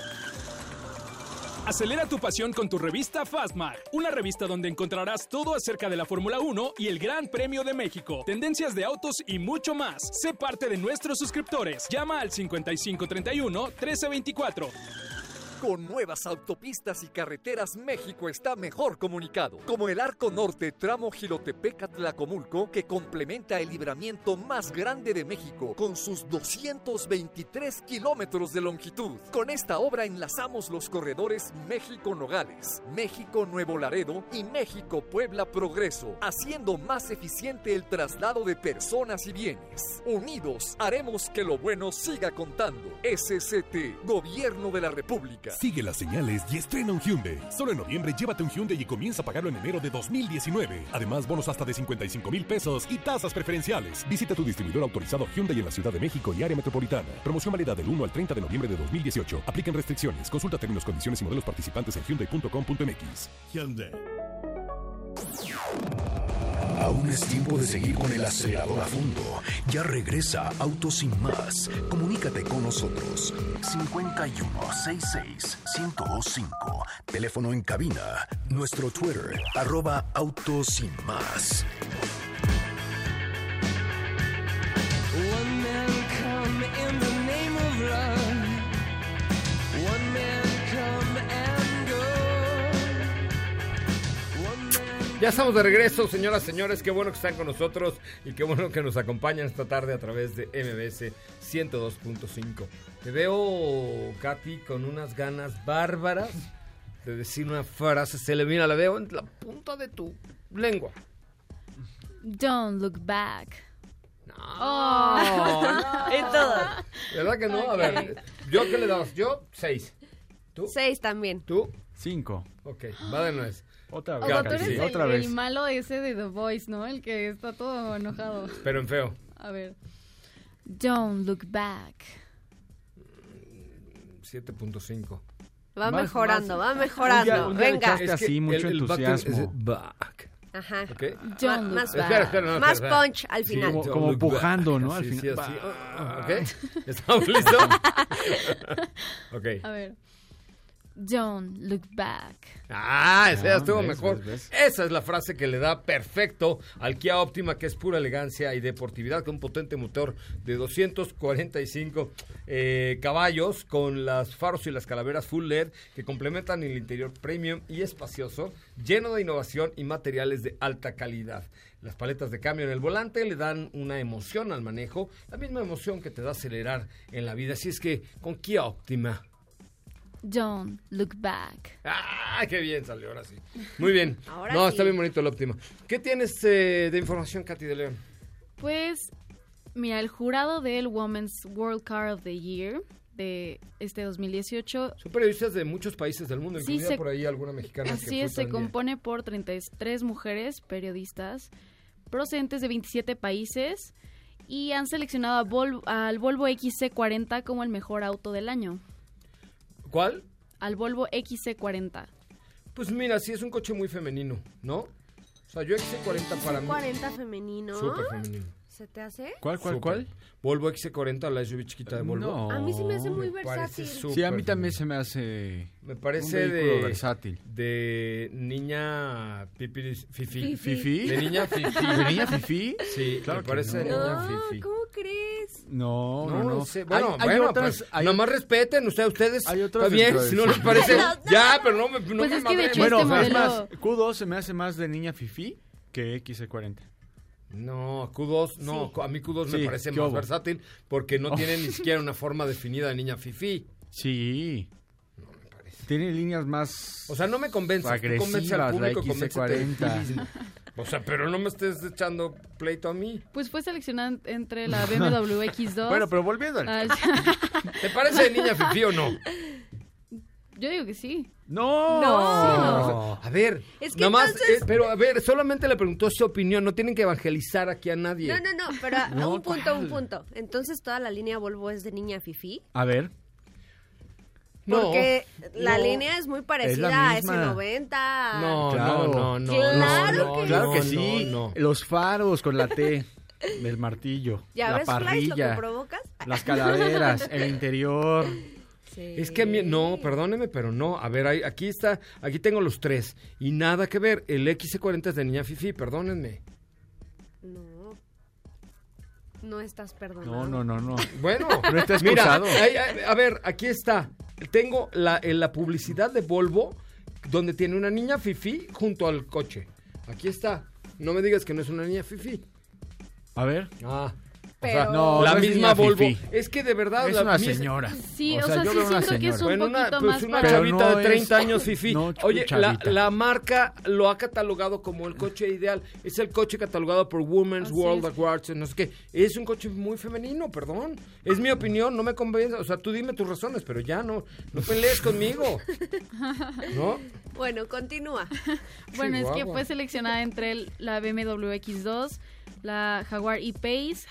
Acelera tu pasión con tu revista Fastmag, una revista donde encontrarás todo acerca de la Fórmula 1 y el Gran Premio de México, tendencias de autos y mucho más. Sé parte de nuestros suscriptores. Llama al 5531-1324. Con nuevas autopistas y carreteras, México está mejor comunicado. Como el Arco Norte, tramo Jilotepec-Tlacomulco, que complementa el libramiento más grande de México, con sus 223 kilómetros de longitud. Con esta obra enlazamos los corredores México-Nogales, México-Nuevo Laredo y México-Puebla Progreso, haciendo más eficiente el traslado de personas y bienes. Unidos, haremos que lo bueno siga contando. SCT, Gobierno de la República. Sigue las señales y estrena un Hyundai. Solo en noviembre llévate un Hyundai y comienza a pagarlo en enero de 2019. Además, bonos hasta de 55,000 pesos y tasas preferenciales. Visita tu distribuidor autorizado Hyundai en la Ciudad de México y área metropolitana. Promoción válida del 1 al 30 de noviembre de 2018. Aplican restricciones. Consulta términos, condiciones y modelos participantes en Hyundai.com.mx. Hyundai. Aún es tiempo de seguir con el acelerador a fondo. Ya regresa Autos Sin Más. Comunícate con nosotros. 5166-1025. Teléfono en cabina. Nuestro Twitter, @Autos Sin Más. One man come in the name of love. One man come and go. Ya estamos de regreso, señoras, señores. Qué bueno que están con nosotros y qué bueno que nos acompañan esta tarde a través de MBS 102.5. Te veo, Katy, con unas ganas bárbaras de decir una frase. La veo en la punta de tu lengua. Don't look back. No. En todo. ¿Verdad que no? A ver, ¿yo qué le dabas? Yo, 6. ¿Tú? 6 también. ¿Tú? 5. Ok, va de nuez. Otra O vez. sea, tú eres Otra vez. el malo ese de The Voice, ¿no? El que está todo enojado. Pero en feo. A ver. Don't look back. 7.5. Va Más, mejorando, más. va mejorando. Un día Venga. es que así, mucho el entusiasmo. es back. Ajá. Okay. Don't Más, look más, back. no, más espera. punch al Sí, final. Como pujando, ¿no? Al Sí, final. sí, así. ¿Ok? ¿Estamos listos? Ok. A ver. Don't look back. Esa ya estuvo ¿ves, mejor. ves? Esa es la frase que le da perfecto al Kia Optima, que es pura elegancia y deportividad, con un potente motor de 245 caballos, con las faros y las calaveras full LED que complementan el interior premium y espacioso, lleno de innovación y materiales de alta calidad. Las paletas de cambio en el volante le dan una emoción al manejo, la misma emoción que te da acelerar en la vida. Así es que con Kia Optima. Don't look back. ¡Ah, qué bien salió! Ahora sí. Muy bien. Ahora no, sí. está bien bonito el Optima. ¿Qué tienes de información, Katy de León? Pues, mira, el jurado del Women's World Car of the Year de este 2018... Son periodistas de muchos países del mundo, Sí, incluida por ahí alguna mexicana. Así es, se compone por 33 mujeres periodistas procedentes de 27 países y han seleccionado al Volvo XC40 como el mejor auto del año. ¿Cuál? Al Volvo XC40. Pues mira, sí es un coche muy femenino, ¿no? O sea, yo XC40 para mí... 40 femenino. Súper femenino. ¿Se te hace? ¿Cuál? Volvo XC40, la SUV chiquita de Volvo. No. A mí sí me hace muy Me parece versátil. súper Sí, a mí también se me hace Me parece un vehículo versátil. de niña fifi. ¿Fifi? De niña fifi. ¿De niña fifí? Sí, Claro me que parece de no. niña No, fifi. ¿cómo crees? No. sé. Bueno, Hay otras, pues, hay nomás respeten ustedes. Hay otras Está bien, dentro de si no sí. les parece. Ya, pero no me Pues es que de madreen. hecho Bueno, este es modelo... más, Q2 se me hace más de niña fifí que XC40. No, Q2, no, a mí Q2 me Sí, parece ¿qué más hubo? versátil porque no tiene ni siquiera una forma definida de niña fifi. Sí. Tiene líneas más O sea, no me convenzas, tú convences al agresivas, la público, convéncete de ti XC40. mismo. O sea, pero no me estés echando pleito a mí. Pues fue seleccionada entre la BMW X2. Bueno, pero volviendo al... ¿Te parece de niña fifi o no? Yo digo que sí. ¡No! A ver, Es que nada más, entonces- pero a ver, solamente le preguntó su opinión, no tienen que evangelizar aquí a nadie. No, pero No, un punto. Entonces, ¿toda la línea Volvo es de niña fifi? A ver. Porque la no. línea es muy Es parecida la a misma. S90. No, Claro. no. Claro que Claro que no, sí. no. Los faros con la T del martillo. ¿Ya la ves, Flies, lo que parrilla. provocas? Las calaveras, el interior. Sí. Es que no, perdóneme, pero no. A ver, aquí tengo los tres. Y nada que ver. El XC40 es de niña fifi, perdónenme. No estás perdonado. No. Bueno, No está mira, excusado. a ver, aquí está. Tengo la publicidad de Volvo donde tiene una niña fifi junto al coche. Aquí está. No me digas que no es una niña fifi. A ver. Ah. Pero- O sea, No, la no es misma niña Volvo. fifí. Es que de verdad... Es una señora. Sí, o sea, yo sí veo una siento que es un Bueno, poquito pues más una para... chavita Pero no de 30 es- años fifi. no, Oye, chavita. la marca lo ha catalogado como el coche ideal. Es el coche catalogado por Women's Así World es. Awards, no sé qué. Es un coche muy femenino, perdón. Es mi opinión, no me convence. O sea, tú dime tus razones, pero ya no pelees conmigo. ¿No? Bueno, continúa. Bueno, es que Chihuahua. fue seleccionada entre la BMW X2, la Jaguar E-Pace,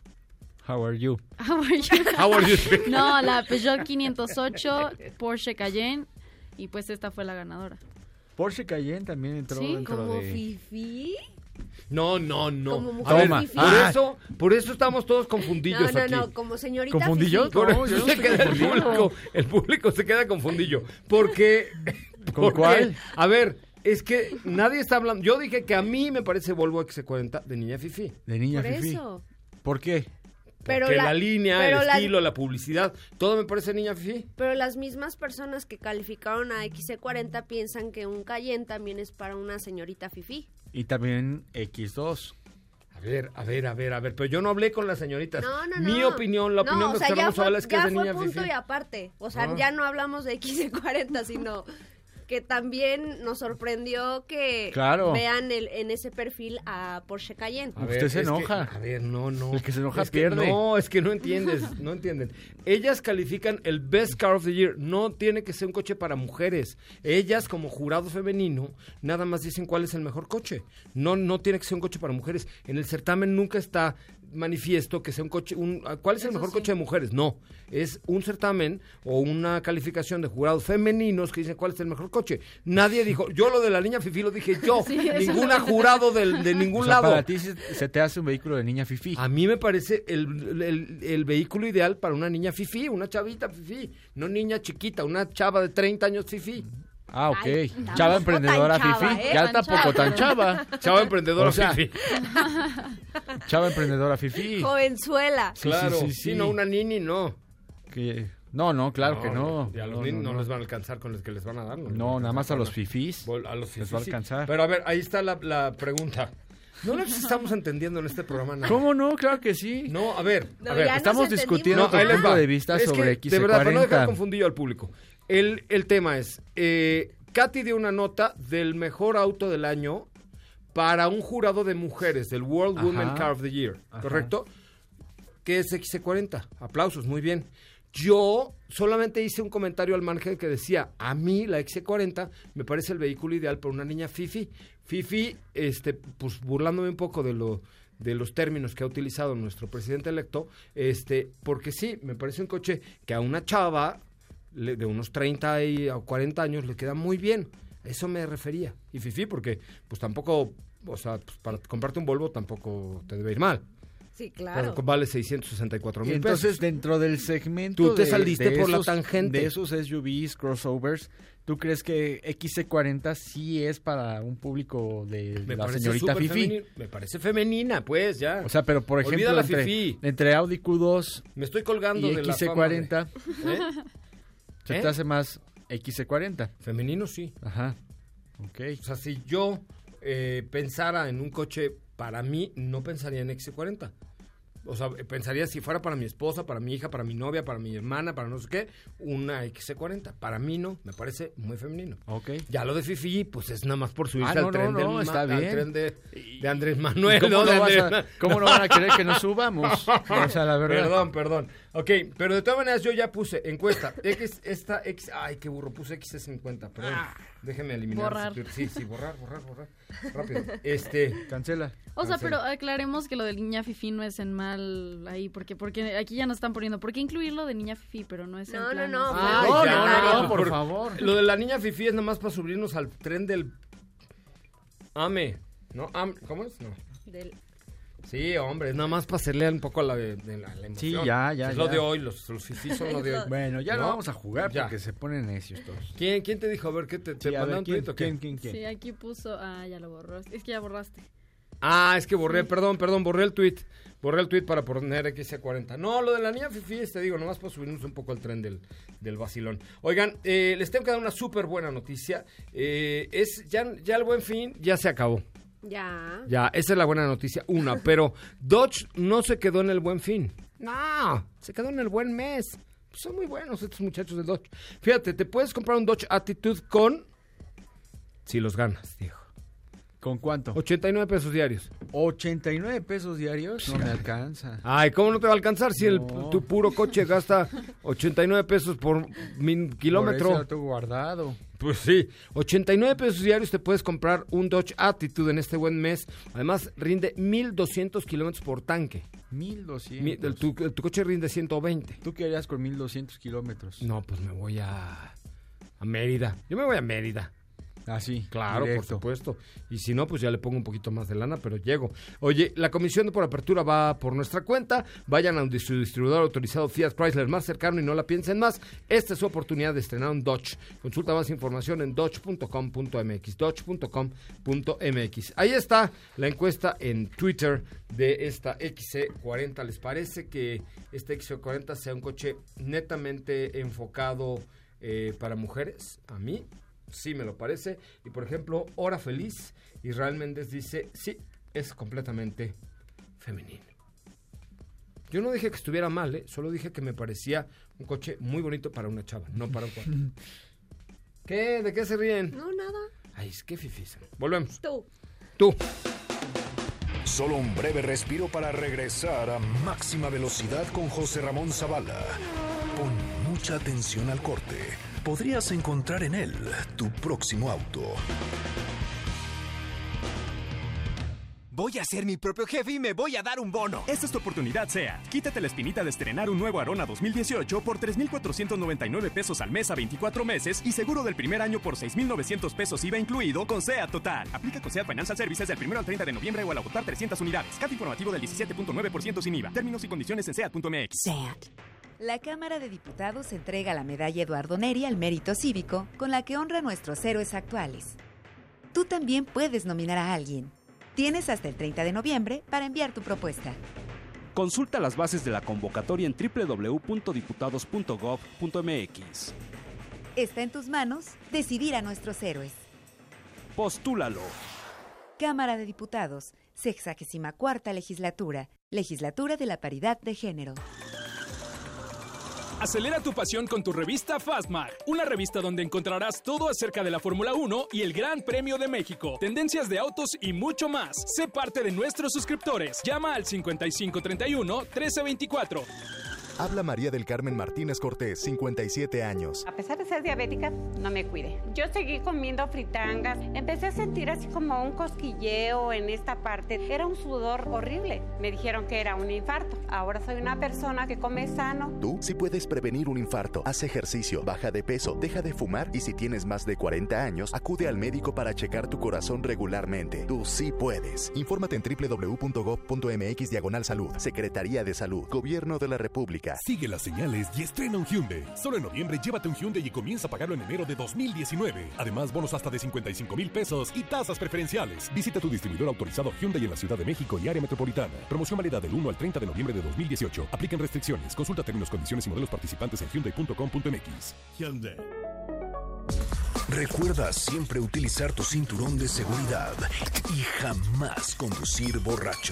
How are you? How are you? No, la Peugeot 508, Porsche Cayenne, y pues esta fue la ganadora. Porsche Cayenne también entró Sí, dentro ¿Como de... fifi? No. Como mujer A ver, Toma. fifí. por eso estamos todos confundillos aquí. No, como señorita ¿Confundillos? fifí. Por No, eso yo no se estoy queda confundido. el público se queda confundillo. Porque, ¿Con cuál? A ver, es que nadie está hablando. Yo dije que a mí me parece Volvo XC40 de niña fifi. De niña Por fifí. eso. ¿Por qué? Pero Porque la línea, pero el las- estilo, la publicidad, todo me parece niña fifi. Pero las mismas personas que calificaron a XC40 piensan que un Cayenne también es para una señorita fifí. Y también X2. A ver, pero yo no hablé con las señoritas. No. Mi opinión, la opinión o de sea, Fernando ya fue, Zavala es que ya es de fue niña punto fifi. y aparte. O sea, Ah. ya no hablamos de XC40, sino que también nos sorprendió que Claro. vean en ese perfil a Porsche Cayenne. A Usted se es que- enoja. a ver, no. El que se enoja Es que pierde. No, es que no entiendes, no entienden. Ellas califican el Best Car of the Year. No tiene que ser un coche para mujeres. Ellas, como jurado femenino, nada más dicen cuál es el mejor coche. No tiene que ser un coche para mujeres. En el certamen nunca está manifiesto que sea un coche... ¿Cuál es el mejor coche de mujeres? No. Es un certamen o una calificación de jurados femeninos que dicen cuál es el mejor coche. Nadie dijo... Yo lo de la niña fifi lo dije yo. Sí, eso Ninguna lo- jurado de ningún O sea, lado. para ti se te hace un vehículo de niña fifí. A mí me parece el vehículo ideal para una niña fifí, una chavita fifí, no niña chiquita, una chava de 30 años fifí. Ah, ok. Ay, Chava tampoco emprendedora tan chava, fifí. ¿eh? Ya Tan tampoco tan chava. Chava emprendedora O sea, fifí. Chava emprendedora fifí. Jovenzuela. Sí, Claro, sí, sí, no, una nini, no. No, claro que no. Y a los ninis no les van a alcanzar con los que les van a dar. No, nada más a los fifís. A los les fifís, va a sí. alcanzar. Pero a ver, ahí está la pregunta. No nos estamos entendiendo en este programa nada. ¿Cómo no? Claro que sí. No, a ver, No, a ver. ya nos Estamos entendimos. discutiendo tu ahí les punto va. de vista Es sobre que, de verdad, para no dejar XC40. confundido al público. El tema es, Katy dio una nota del mejor auto del año para un jurado de mujeres del World Ajá. Women Car of the Year, Ajá. ¿correcto? Que es XC40. Aplausos, muy bien. Yo solamente hice un comentario al margen que decía, a mí la XC40 me parece el vehículo ideal para una niña fifi. Fifi, pues burlándome un poco de los términos que ha utilizado nuestro presidente electo, porque sí, me parece un coche que a una chava de unos 30 o 40 años le queda muy bien. A eso me refería. Y fifi porque pues tampoco, o sea, pues, para comprarte un Volvo tampoco te debe ir mal. Sí, claro. Pero vale 664,000 pesos. Entonces, dentro del segmento Tú te saliste por la tangente. de esos SUVs, crossovers, ¿tú crees que XC40 sí es para un público de la señorita fifí? Me parece femenina, pues, ya. O sea, pero por Olvida ejemplo, la fifí. entre Audi Q2 Me estoy colgando y de la XC40, fama ¿se te hace más XC40? Femenino, sí. Ajá, ok. O sea, si yo pensara en un coche para mí, no pensaría en XC40. O sea, pensaría si fuera para mi esposa, para mi hija, para mi novia, para mi hermana, para no sé qué, una XC40. Para mí no, me parece muy femenino. Ok. Ya lo de Fifi, pues es nada más por subirse no, al tren, no, está al bien. tren de Andrés Manuel. ¿Cómo no van a querer que nos subamos? O sea, la verdad. Perdón. Ok, pero de todas maneras yo ya puse encuesta. Ay, qué burro, puse XC50, perdón. Déjeme eliminar. Borrar. Sí, borrar. Rápido. Cancela. O sea, pero aclaremos que lo de niña fifí no es en mal ahí, porque aquí ya nos están poniendo, ¿por qué incluirlo de niña fifí? Pero no es en plan. No, por favor. Lo de la niña fifí es nada más para subirnos al tren del AME, ¿no? ¿Cómo es? No. Sí, hombre, es nada más para hacerle un poco a la emoción. Sí, ya. Es lo de hoy, los fifís son lo de hoy. Bueno, ya ¿no? lo vamos a jugar Ya. porque se ponen necios todos. ¿Quién te dijo? A ver, ¿qué te mandaron un tweet o qué? ¿Quién? Sí, aquí puso, ya lo borró, es que ya borraste. Es que borré, perdón, borré el tweet. Borré el tweet para poner XC40. No, lo de la niña fifí, te digo, nomás para subirnos un poco al tren del vacilón. Oigan, les tengo que dar una súper buena noticia. Ya el Buen Fin ya se acabó. Ya, esa es la buena noticia, pero Dodge no se quedó en el Buen Fin. No, se quedó en el Buen Mes. Pues son muy buenos estos muchachos de Dodge. Fíjate, te puedes comprar un Dodge Attitude si los ganas, Diego. ¿Con cuánto? 89 pesos diarios. 89 pesos diarios, no me alcanza. Ay, ¿cómo no te va a alcanzar si tu puro coche gasta 89 pesos por kilómetro? Por eso lo tengo guardado. Pues sí, 89 pesos diarios te puedes comprar un Dodge Attitude en este buen mes. Además, rinde 1,200 kilómetros por tanque. 1,200. Tu coche rinde 120. ¿Tú qué harías con 1,200 kilómetros? No, pues me voy a Mérida. Yo me voy a Mérida. Sí, claro, directo. por supuesto. Y si no, pues ya le pongo un poquito más de lana, pero llego. Oye, la comisión por apertura va por nuestra cuenta. Vayan a un distribuidor autorizado Fiat Chrysler más cercano y no la piensen más. Esta es su oportunidad de estrenar un Dodge. Consulta más información en dodge.com.mx. Dodge.com.mx. Ahí está la encuesta en Twitter de esta XC40. ¿Les parece que esta XC40 sea un coche netamente enfocado para mujeres? A mí sí me lo parece. Y por ejemplo, Hora Feliz, Israel Méndez dice, sí, es completamente femenino. Yo no dije que estuviera mal, solo dije que me parecía un coche muy bonito para una chava, no para un cuate. ¿Qué? ¿De qué se ríen? No, nada. Ay, es que fifís. Volvemos. Tú. Solo un breve respiro para regresar a máxima velocidad con José Ramón Zavala. Pon mucha atención al corte. Podrías encontrar en él tu próximo auto. Voy a ser mi propio jefe y me voy a dar un bono. Esta es tu oportunidad, SEAT. Quítate la espinita de estrenar un nuevo Arona 2018 por 3,499 pesos al mes a 24 meses y seguro del primer año por 6,900 pesos IVA incluido con SEAT Total. Aplica con SEAT Financial Services del 1 al 30 de noviembre o al agotar 300 unidades. CAT informativo del 17.9% sin IVA. Términos y condiciones en SEAT.mx. SEAT. La Cámara de Diputados entrega la medalla Eduardo Neri al mérito cívico, con la que honra a nuestros héroes actuales. Tú también puedes nominar a alguien. Tienes hasta el 30 de noviembre para enviar tu propuesta. Consulta las bases de la convocatoria en www.diputados.gov.mx. Está en tus manos decidir a nuestros héroes. Postúlalo. Cámara de Diputados, 64ª Legislatura, Legislatura de la Paridad de Género. Acelera tu pasión con tu revista Fastmag, una revista donde encontrarás todo acerca de la Fórmula 1 y el Gran Premio de México, tendencias de autos y mucho más. Sé parte de nuestros suscriptores. Llama al 5531-1324. Habla María del Carmen Martínez Cortés, 57 años. A pesar de ser diabética, no me cuidé. Yo seguí comiendo fritangas. Empecé a sentir así como un cosquilleo en esta parte. Era un sudor horrible. Me dijeron que era un infarto. Ahora soy una persona que come sano. Tú sí puedes prevenir un infarto. Haz ejercicio, baja de peso, deja de fumar y si tienes más de 40 años, acude al médico para checar tu corazón regularmente. Tú sí puedes. Infórmate en www.gov.mx/salud. Secretaría de Salud. Gobierno de la República. Sigue las señales y estrena un Hyundai. Solo en noviembre llévate un Hyundai y comienza a pagarlo en enero de 2019. Además, bonos hasta de 55,000 pesos y tasas preferenciales. Visita tu distribuidor autorizado Hyundai en la Ciudad de México y área metropolitana. Promoción válida del 1 al 30 de noviembre de 2018. Aplican restricciones. Consulta términos, condiciones y modelos participantes en hyundai.com.mx. Hyundai. Recuerda siempre utilizar tu cinturón de seguridad y jamás conducir borracho.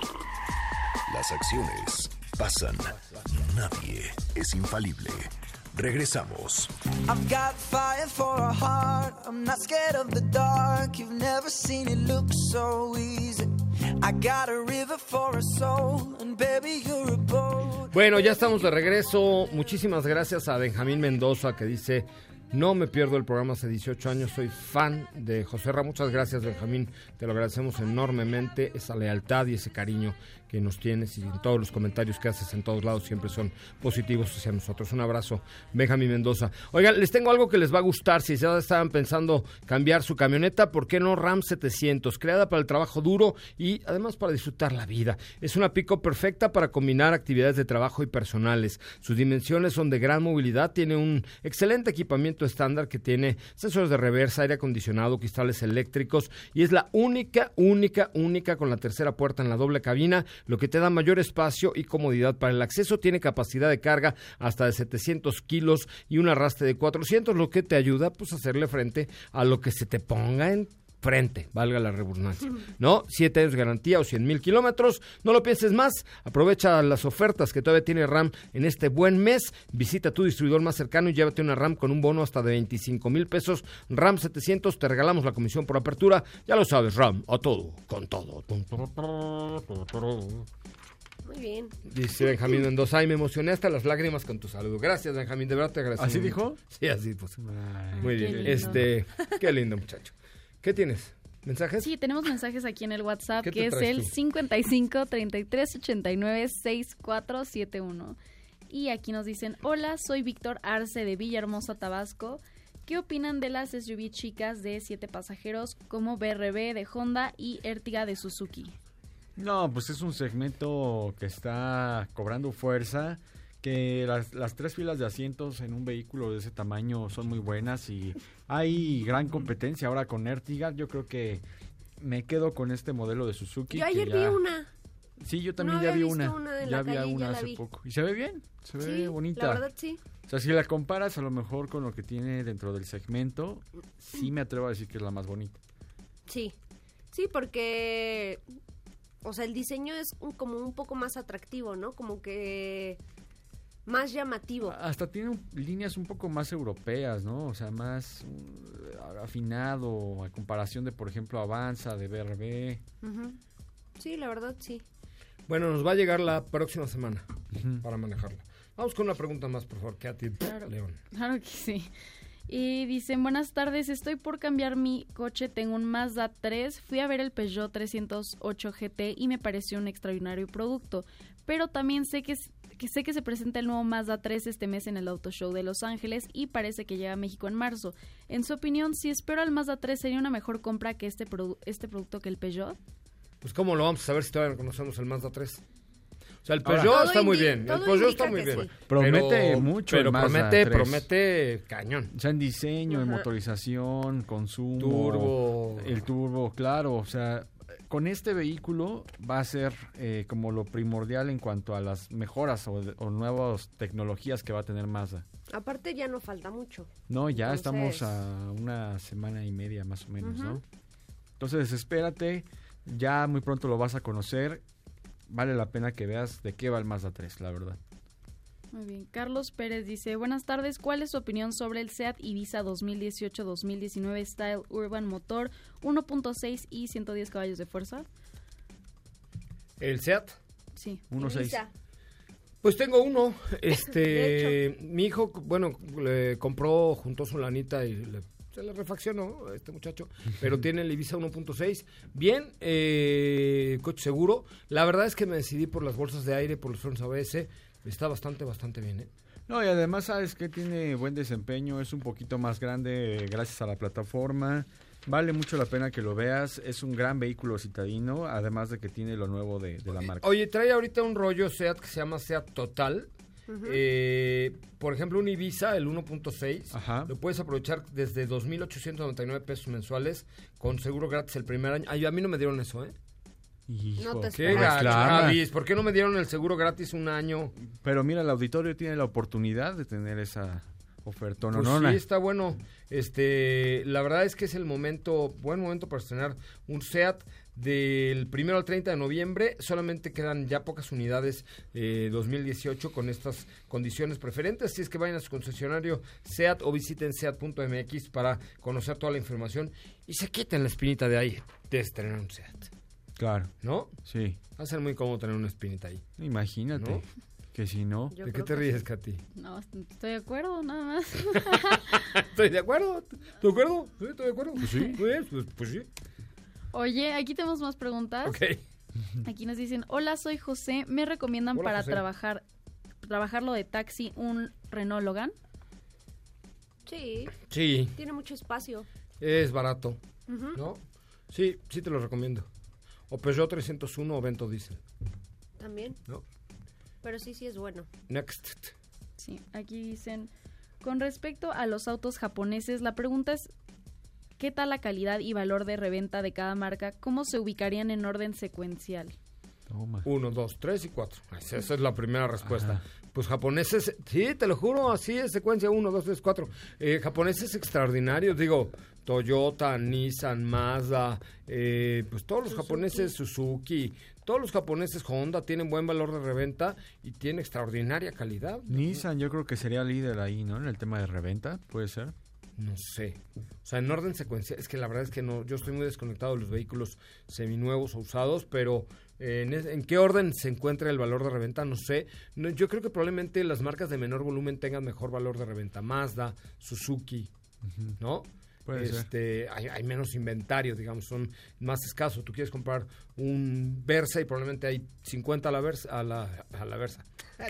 Las acciones pasan. Nadie es infalible. Regresamos. I've got fire for a heart. I'm not scared of the dark. You've never seen it look so easy. I got a river for a soul. And baby, you're a boat. Bueno, ya estamos de regreso. Muchísimas gracias a Benjamín Mendoza que dice: no me pierdo el programa hace 18 años, soy fan de José Ra. Muchas gracias, Benjamín, te lo agradecemos enormemente, esa lealtad y ese cariño que nos tienes y en todos los comentarios que haces en todos lados siempre son positivos hacia nosotros. Un abrazo, Benjamín Mendoza. Oigan, les tengo algo que les va a gustar. Si ya estaban pensando cambiar su camioneta, ¿por qué no Ram 700? Creada para el trabajo duro y además para disfrutar la vida. Es una pick-up perfecta para combinar actividades de trabajo y personales. Sus dimensiones son de gran movilidad, tiene un excelente equipamiento estándar que tiene sensores de reversa, aire acondicionado, cristales eléctricos y es la única con la tercera puerta en la doble cabina, lo que te da mayor espacio y comodidad para el acceso. Tiene capacidad de carga hasta de 700 kilos y un arrastre de 400, lo que te ayuda pues a hacerle frente a lo que se te ponga en frente, valga la redundancia, ¿no? 7 años de garantía o 100,000 kilómetros. No lo pienses más, aprovecha las ofertas que todavía tiene Ram en este buen mes. Visita tu distribuidor más cercano y llévate una Ram con un bono hasta de 25,000 pesos. Ram 700, te regalamos la comisión por apertura. Ya lo sabes, Ram, a todo, con todo. Muy bien. Dice Benjamín Mendoza: ay, me emocioné hasta las lágrimas con tu saludo. Gracias, Benjamín, de verdad te agradezco. ¿Así dijo? Sí, así pues. Muy bien. Lindo. Qué lindo muchacho. ¿Qué tienes? ¿Mensajes? Sí, tenemos mensajes aquí en el WhatsApp, ¿Qué que es el 55 33 89 6471. Y aquí nos dicen: hola, soy Víctor Arce de Villahermosa, Tabasco. ¿Qué opinan de las SUV chicas de 7 pasajeros como BRB de Honda y Ertiga de Suzuki? No, pues es un segmento que está cobrando fuerza, que las 3 filas de asientos en un vehículo de ese tamaño son muy buenas y hay gran competencia ahora con Ertiga. Yo creo que me quedo con este modelo de Suzuki. Yo ayer vi una. Sí, yo también ya vi una. Ya vi una hace poco. Y se ve bien, se ve bonita. La verdad sí. O sea, si la comparas a lo mejor con lo que tiene dentro del segmento, sí me atrevo a decir que es la más bonita. Sí, sí, porque, o sea, el diseño es como un poco más atractivo, ¿no? Como que más llamativo. Hasta tiene líneas un poco más europeas, ¿no? O sea, más afinado a comparación de, por ejemplo, Avanza, de BRB. Uh-huh. Sí, la verdad, sí. Bueno, nos va a llegar la próxima semana para manejarla. Vamos con una pregunta más, por favor, Katy. Claro, León. Claro que sí. Y dicen: buenas tardes, estoy por cambiar mi coche, tengo un Mazda 3, fui a ver el Peugeot 308 GT y me pareció un extraordinario producto, pero también sé que se presenta el nuevo Mazda 3 este mes en el Auto Show de Los Ángeles y parece que llega a México en marzo. En su opinión, si espero al Mazda 3, ¿sería una mejor compra que este producto que el Peugeot? Pues cómo lo vamos a saber si todavía no conocemos el Mazda 3. O sea, el Peugeot está muy bien. El Peugeot está muy bien. Sí. Promete mucho. Pero el Mazda 3. promete cañón. O sea, en diseño, en motorización, consumo. Turbo. El turbo, claro. O sea, con este vehículo va a ser como lo primordial en cuanto a las mejoras o nuevas tecnologías que va a tener Mazda. Aparte ya no falta mucho. No, ya estamos a una semana y media más o menos, ¿no? Entonces, espérate. Ya muy pronto lo vas a conocer. Vale la pena que veas de qué va el Mazda 3, la verdad. Muy bien. Carlos Pérez dice: buenas tardes, ¿cuál es su opinión sobre el Seat Ibiza 2018-2019 Style Urban Motor 1.6 y 110 caballos de fuerza? ¿El Seat? Sí. 1.6. Pues tengo uno, mi hijo, bueno, le compró, juntó su lanita y se le refaccionó a este muchacho, pero tiene el Ibiza 1.6, bien, coche seguro, la verdad es que me decidí por las bolsas de aire, por los frenos ABS, está bastante bien, No, y además sabes que tiene buen desempeño, es un poquito más grande gracias a la plataforma, vale mucho la pena que lo veas, es un gran vehículo citadino, además de que tiene lo nuevo de la marca. Oye, trae ahorita un rollo SEAT que se llama SEAT Total. Por ejemplo, un Ibiza, el 1.6, lo puedes aprovechar desde 2,899 pesos mensuales con seguro gratis el primer año. Ay, a mí no me dieron eso, ¿eh? No te ¿Qué Gavis? ¿Por qué no me dieron el seguro gratis un año? Pero mira, el auditorio tiene la oportunidad de tener esa oferta. Pues sí, está bueno. La verdad es que es buen momento para estrenar un SEAT del 1 al 30 de noviembre. Solamente quedan ya pocas unidades 2018 con estas condiciones preferentes. Así es que vayan a su concesionario SEAT o visiten seat.mx para conocer toda la información y se quiten la espinita de ahí de estrenar un SEAT. Claro. ¿No? Sí. Va a ser muy cómodo tener una espinita ahí. Imagínate. ¿No? Que si no... ¿De qué te ríes, Katy? No, estoy de acuerdo, nada más. ¿Estoy de acuerdo? ¿Estoy de acuerdo? Sí, estoy de acuerdo. Pues sí. Muy bien, pues sí. Oye, aquí tenemos más preguntas. Ok. Aquí nos dicen, hola, soy José, ¿me recomiendan para trabajarlo de taxi un Renault Logan? Sí. Sí. Tiene mucho espacio. Es barato, ¿no? Sí, sí te lo recomiendo. O Peugeot 301 o Vento Diesel. También. ¿No? Pero sí es bueno. Next. Sí, aquí dicen, con respecto a los autos japoneses, la pregunta es, ¿qué tal la calidad y valor de reventa de cada marca? ¿Cómo se ubicarían en orden secuencial? 1, 2, 3 y 4. Esa es la primera respuesta. Ajá. Pues japoneses, sí, te lo juro, así es, secuencia 1, 2, 3, 4. Japoneses extraordinarios, digo, Toyota, Nissan, Mazda, pues todos los japoneses, Suzuki, todos los japoneses Honda tienen buen valor de reventa y tienen extraordinaria calidad. Nissan yo creo que sería líder ahí, ¿no? En el tema de reventa, ¿puede ser? No sé. O sea, en orden secuencial, es que la verdad es que no, yo estoy muy desconectado de los vehículos seminuevos o usados, pero en qué orden se encuentra el valor de reventa, no sé. No, yo creo que probablemente las marcas de menor volumen tengan mejor valor de reventa. Mazda, Suzuki, ¿no? Hay menos inventario, digamos, son más escasos. Tú quieres comprar un Versa y probablemente hay 50 a la Versa.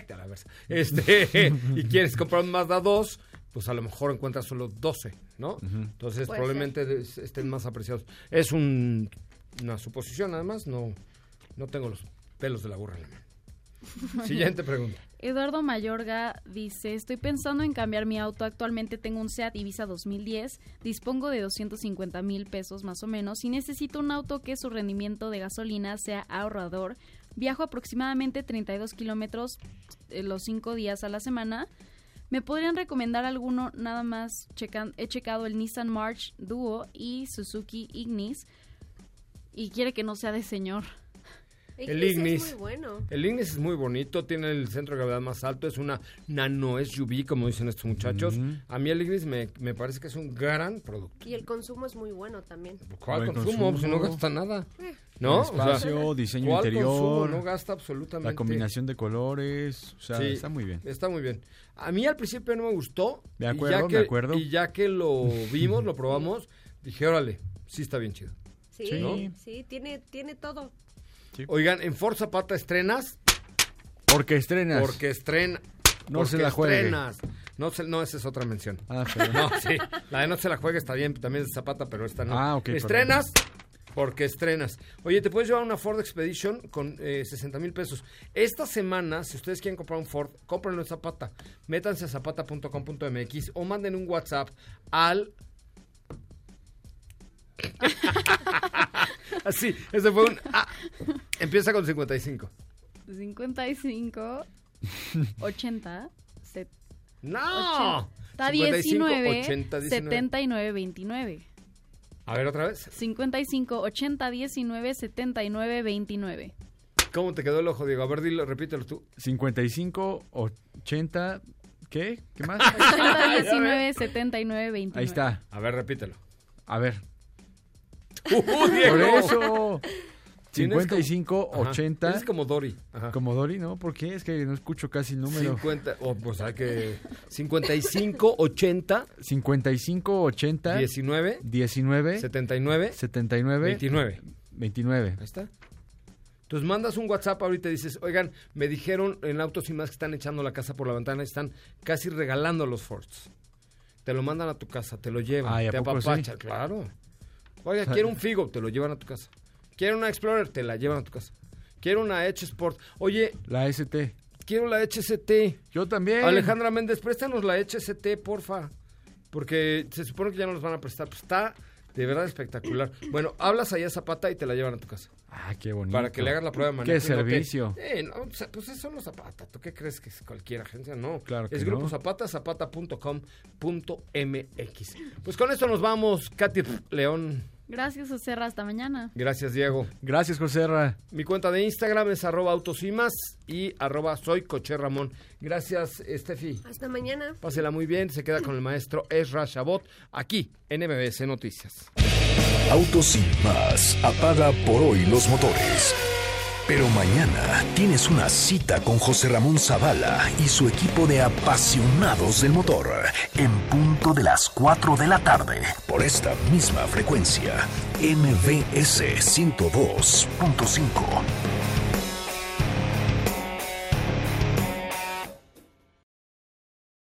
Y quieres comprar un Mazda 2, pues a lo mejor encuentras solo 12, ¿no? Entonces probablemente estén más apreciados. Es una suposición, además, no tengo los pelos de la burra en la mano. Siguiente pregunta. Eduardo Mayorga dice, estoy pensando en cambiar mi auto, actualmente tengo un SEAT Ibiza 2010, dispongo de 250,000 pesos más o menos y necesito un auto que su rendimiento de gasolina sea ahorrador, viajo aproximadamente 32 kilómetros los 5 días a la semana, ¿me podrían recomendar alguno? Nada más he checado el Nissan March Duo y Suzuki Ignis y quiere que no sea de señor. El Ignis es muy bueno. El Ignis es muy bonito, tiene el centro de gravedad más alto, es una nano SUV, como dicen estos muchachos. A mí el Ignis me parece que es un gran producto. Y el consumo es muy bueno también. ¿Cuál consumo? Pues no gasta nada. ¿No? Espacio, diseño interior. Consumo? No gasta absolutamente. La combinación de colores, o sea, sí, está muy bien. Está muy bien. A mí al principio no me gustó. De acuerdo. Y ya que lo vimos, lo probamos, dije, órale, sí está bien chido. Sí, ¿no? Sí, tiene todo. Sí. Oigan, en Ford Zapata estrenas. Porque estrenas. No se la juegue. No, esa es otra mención. Pero... No, sí. La de no se la juegue está bien, también es Zapata, pero esta no. Ok. Estrenas. Porque estrenas. Oye, te puedes llevar una Ford Expedition con 60,000 pesos. Esta semana, si ustedes quieren comprar un Ford, cómprenlo en Zapata. Métanse a zapata.com.mx o manden un WhatsApp al... Así, ese fue un... empieza con 55. 55, 80, ¡no! 80, 19, 80, 79, 29. A ver, otra vez. 55, 80, 19, 79, 29. ¿Cómo te quedó el ojo, Diego? A ver, repítelo tú. 55, 80... ¿Qué? ¿Qué más? 80, 19, 79, 29. Ahí está. A ver, repítelo. A ver. Diego. Por eso. 55, 80. Es como Dory. Ajá. Como Dory, ¿no? ¿Por qué? Es que no escucho casi el número. 55, 80. 55, 80. 19. 79. 29. Ahí está. Entonces mandas un WhatsApp ahorita y dices, oigan, me dijeron en Autos y Más que están echando la casa por la ventana y están casi regalando los Fords. Te lo mandan a tu casa, te lo llevan, te apapachan, claro. Oiga, quiero un Figo, te lo llevan a tu casa. Quiero una Explorer, te la llevan a tu casa. Quiero una H Sport. Oye, la ST. Quiero la HST. Yo también. Alejandra Méndez, préstanos la HST, porfa. Porque se supone que ya no los van a prestar. Pues está de verdad espectacular. Bueno, hablas allá a Zapata y te la llevan a tu casa. Ah, qué bonito. Para que le hagas la prueba de manejo. Qué servicio. No, pues eso son los Zapata. ¿Tú qué crees que es cualquier agencia? No. Claro que es Grupo no. Zapata, zapata.com.mx. Pues con esto nos vamos, Katy León. Gracias, Joserra. Hasta mañana. Gracias, Diego. Gracias, Joserra. Mi cuenta de Instagram es @autos y más y @soycocherramón. Gracias, Steffi. Hasta mañana. Pásela muy bien. Se queda con el maestro Ezra Shabot aquí en MBS Noticias. Autos sin más, apaga por hoy los motores. Pero mañana tienes una cita con José Ramón Zavala y su equipo de apasionados del motor en punto de las 4 de la tarde por esta misma frecuencia, MBS 102.5.